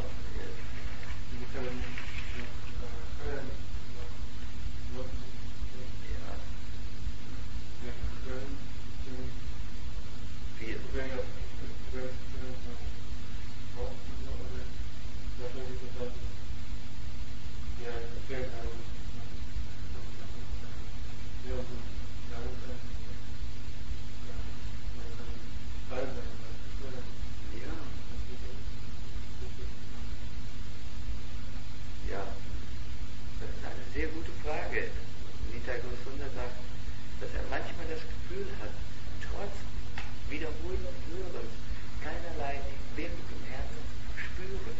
Ja, das ist eine sehr gute Frage. Nita Gosunda sagt, dass er manchmal das Gefühl hat, trotz wiederholten Hörens keinerlei Wirkung im Herzen zu spüren.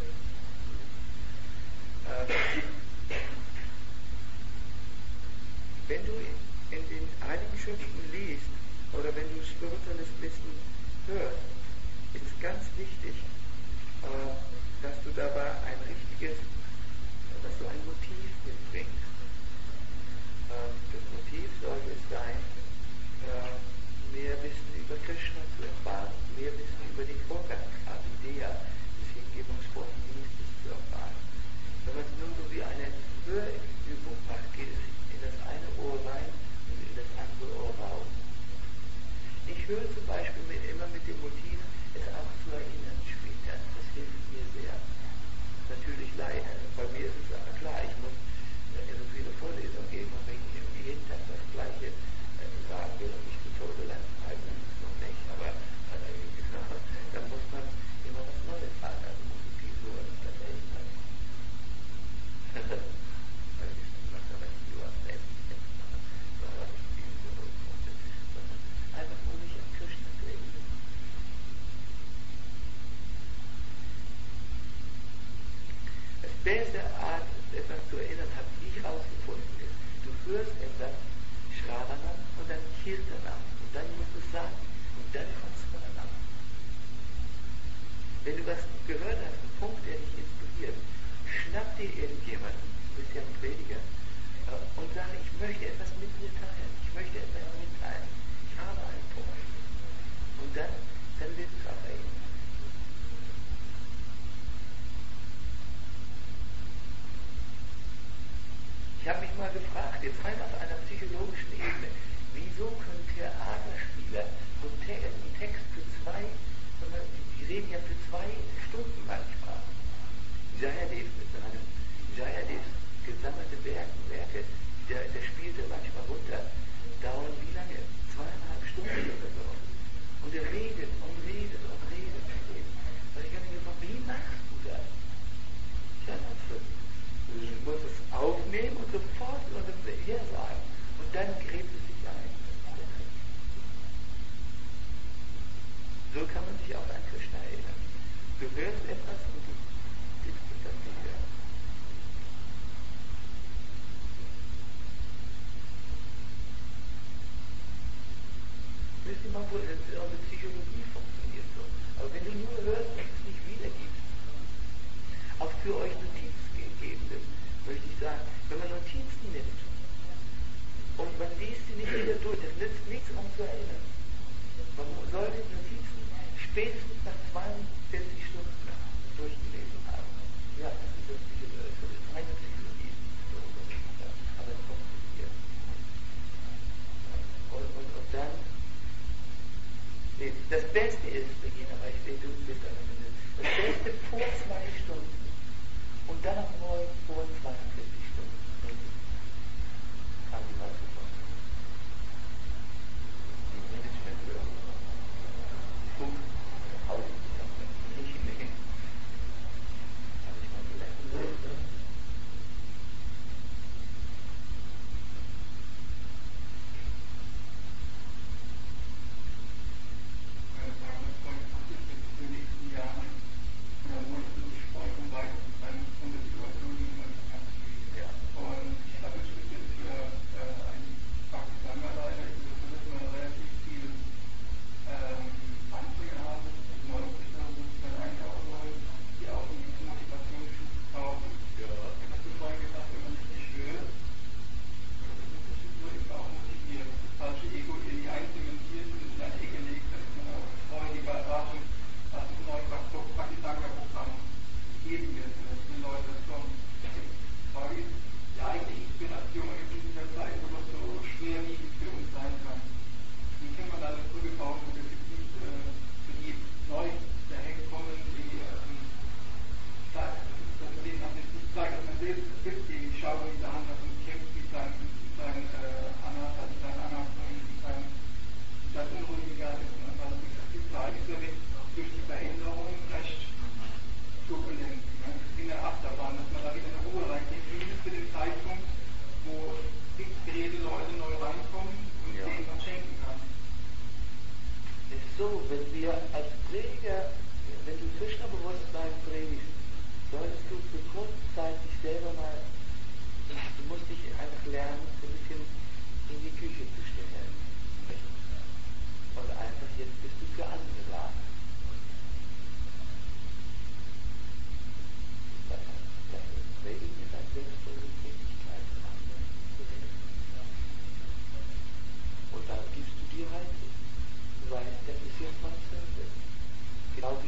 Wenn du in den Heiligen Schriften liest oder wenn du spirituelles Wissen hörst, ist es ganz wichtig, dass du dabei dass du ein Motiv mitbringst. schwerste Art, etwas zu erinnern, habe ich herausgefunden, ist, du hörst etwas, Shravanam und dann Kirtanam und dann musst du es sagen und dann kommt Smaranam. Wenn du was gehört hast, einen Punkt, der dich inspiriert, schnapp dir irgendjemanden, du bist ja ein Prediger, und sage, ich möchte etwas mit dir teilen, ich möchte etwas mitteilen, ich habe einen Punkt. Und dann wird es auch erinnern. Ich habe mich mal gefragt, jetzt rein auf einer psychologischen Ebene, wieso können Theaterspieler so einen Text für die reden ja für 2 Stunden manchmal. Jayadev mit seinem Jayadevs gesammelte Werke, der spielte manchmal runter, dauern wie lange? 2,5 Stunden oder so. Und er redet und redet und redet und redet. Und ich habe mich gefragt, wie machst du das? Ja, du musst es aufnehmen und sofort her sagen. Und dann gräbt es sich ein. So kann man sich auch an Krishna erinnern. Du hörst etwas und du gibst es dann wieder. Wisst ihr mal, unsere Psychologie funktioniert so. Aber wenn du nur hörst und es nicht wiedergibst, auch für euch Notizgebenden, möchte ich sagen, wenn man Notizen nimmt und man liest sie nicht wieder durch, das nützt nichts, um zu erinnern. Man sollte Notizen spätestens nach 42 Stunden durchgelesen haben. Ja, das ist meine Psychologie. Aber es funktioniert. Und dann, das Beste ist, Regina, weil ich sehe, du bist am Ende, das Beste vor 2 Stunden und dann noch neu vor 42 Stunden. Haben die mal gefunden. Die Management-Lösung. Punkt. Habe ich mal gelernt. Genau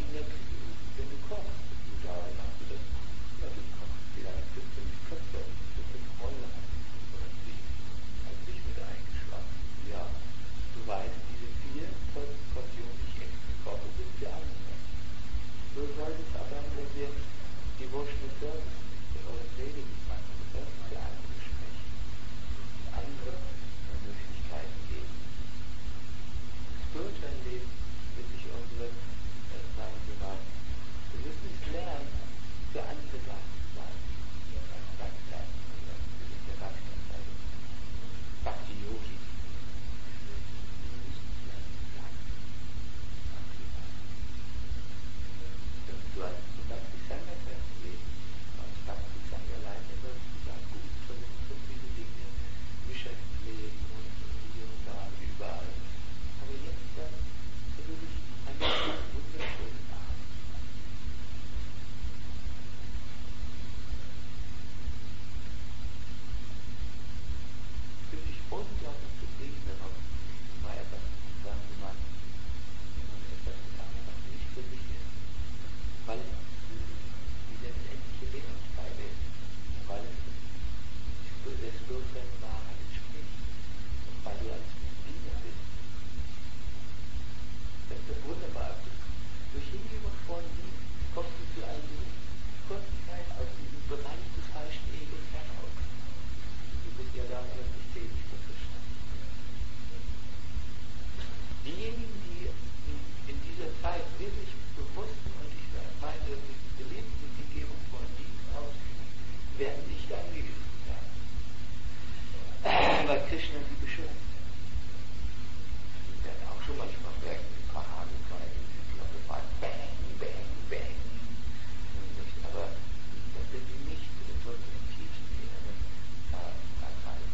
weil Krishna sie beschützt. Sie werden auch schon manchmal merken, ein paar Hagelkreise, die auf der Fahrt, bang, bang, bang. Nicht, aber das sind sie nicht drücken im tiefsten Inneren ergreifen.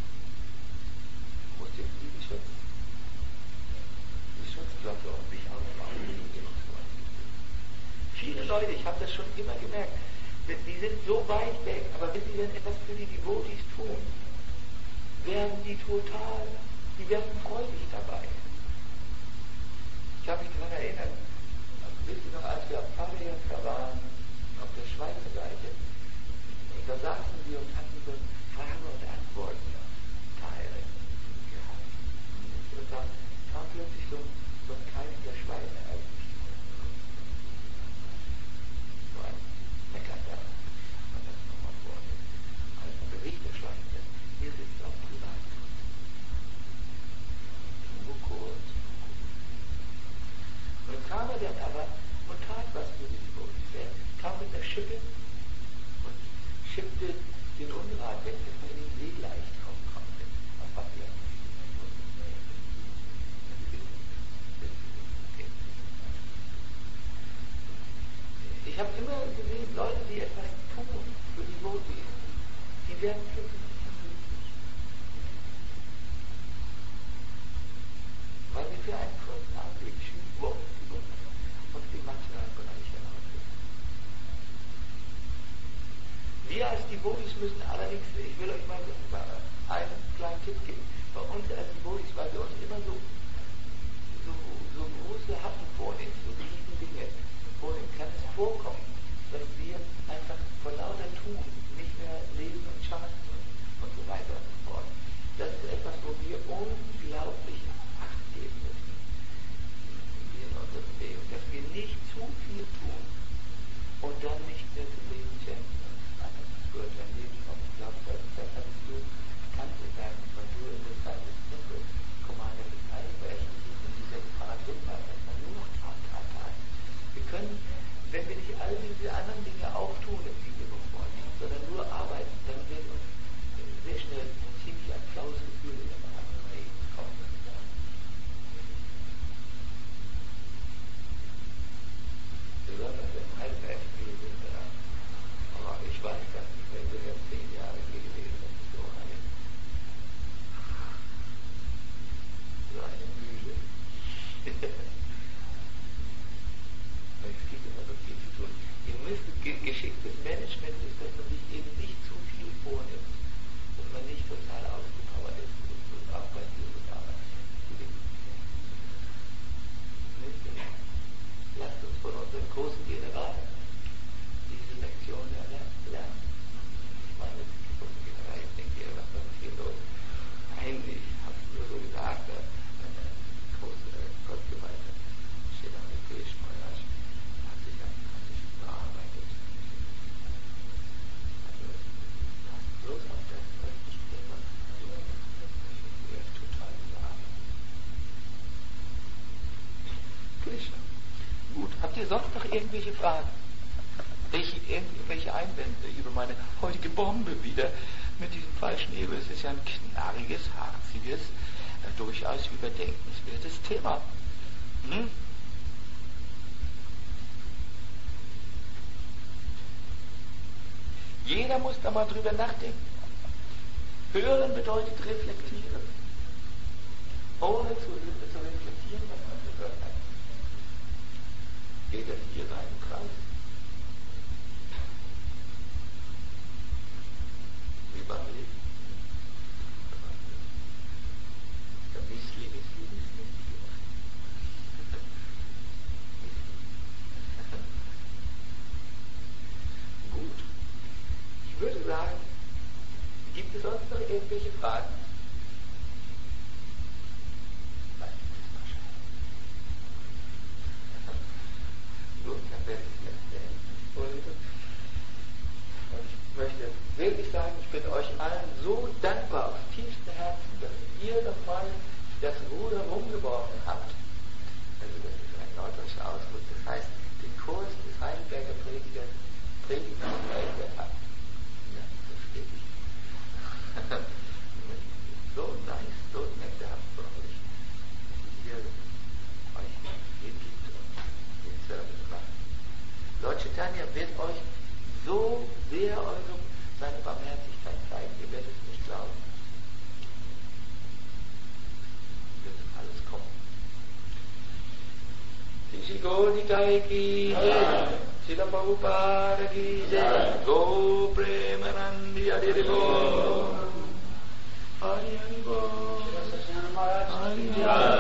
Muss jetzt die beschützen. Die Schutzglocke um sich aufbauen. Viele Leute, ich habe das schon immer gemerkt, die sind so weit weg, aber wenn sie dann etwas für die Devotees tun, werden die werden freudig dabei. Ich habe mich daran erinnert, wisst ihr noch, als wir auf Padayatra waren, auf der Schweizer Seite, da saßen wir und hatten so Fragen und Antworten Teile gehabt. Und da kam plötzlich so ein keimiger Schwein eigentlich. So ein Meckerter. Und das nochmal vor. Als ein Berichterschwein. Hier sitzt auch privat. Und dann kam er dann aber und tat was für die Devotees. Er kam mit einer Schippe und schippte den Unrat weg, dass man in den See leicht kommen konnte. Auf Papier. Ich habe immer gesehen, Leute, die etwas tun für die Devotees, die werden plötzlich weil sie für einen kurzen Augenblick und die materiellen Bereiche herausfinden. Wir als Devotees müssen allerdings, ich will euch mal einen kleinen Tipp geben, bei uns als Devotees, weil wir uns immer so große Happen vornehmen, so riesen Dinge vornehmen, kann es vorkommen, dass wir einfach vor lauter Tun nicht mehr lesen und schaffen und so weiter und so fort. Das ist etwas, wo wir unglaublich Acht geben müssen in unserem Leben, dass wir nicht zu viel tun und dann nicht mehr zum Leben schenken und einfach für dein Leben kommen. Ich glaube, das hattest du bekannt gesagt, weil du in der Zeit des Tempels Commander des Heilbrechen und die 6 Paradigma, dass man nur noch Tat. Wir können, wenn wir nicht all diese anderen Dinge auch tun, die wir bevornehmen, sondern nur arbeiten, dann wird uns sehr schnell ziemlich ein flaues Gefühl in einem anderen Leben kommen. Besonders im Heilberg gewesen, aber ich weiß das nicht, wenn wir jetzt 10 Jahre hier gewesen sind, so eine Mühle. Es gibt immer so viel zu tun. Geschicktes Management ist, dass man sich eben nicht zu viel vornimmt, dass man nicht total ausgepowert ist und auch bei diesem Arbeit. Lasst uns von unserem großen General diese Lektion lernen. Ich meine, die große General, ich denke, was ist hier los? Nein, ich habe es nur so gesagt, eine große Gottgeweihte, Srila Rikesh Maharaj, hat sich bearbeitet. Also, passt bloß auf das, was ich immer so, er ist total überarbeitet. Krishna. Gut, habt ihr sonst noch irgendwelche Fragen? Irgendwelche Einwände über meine heutige Bombe wieder mit diesem falschen Ego? Es ist ja ein knarriges, harziges, durchaus überdenkenswertes Thema. Jeder muss da mal drüber nachdenken. Hören bedeutet reflektieren. Ohne zu reflektieren, was man gehört hat, geht das hier rein im Kreis. Wie beim Leben. Missli. Gut. Ich würde sagen, gibt es sonst noch irgendwelche Fragen? Nein, das ist wahrscheinlich. Gut, dann werde ich jetzt beenden. Und ich möchte wirklich sagen, ich bin euch allen so dankbar aus tiefstem Herzen, dass ihr nochmal das Ruder rumgeworfen habt. Also das ist ein norddeutscher Ausdruck, das heißt, den Kurs des Heidelberger Predigers verändert habt. Ja, das steht nicht. Chaitanya wird euch so sehr seine Barmherzigkeit zeigen, ihr werdet es nicht glauben. Wird alles kommen. Shri Gaur Nitai ki jai, Srila Prabhupada ki jai, Go Premanandi Hari Bol, Hari Hari Bol, Hari Hari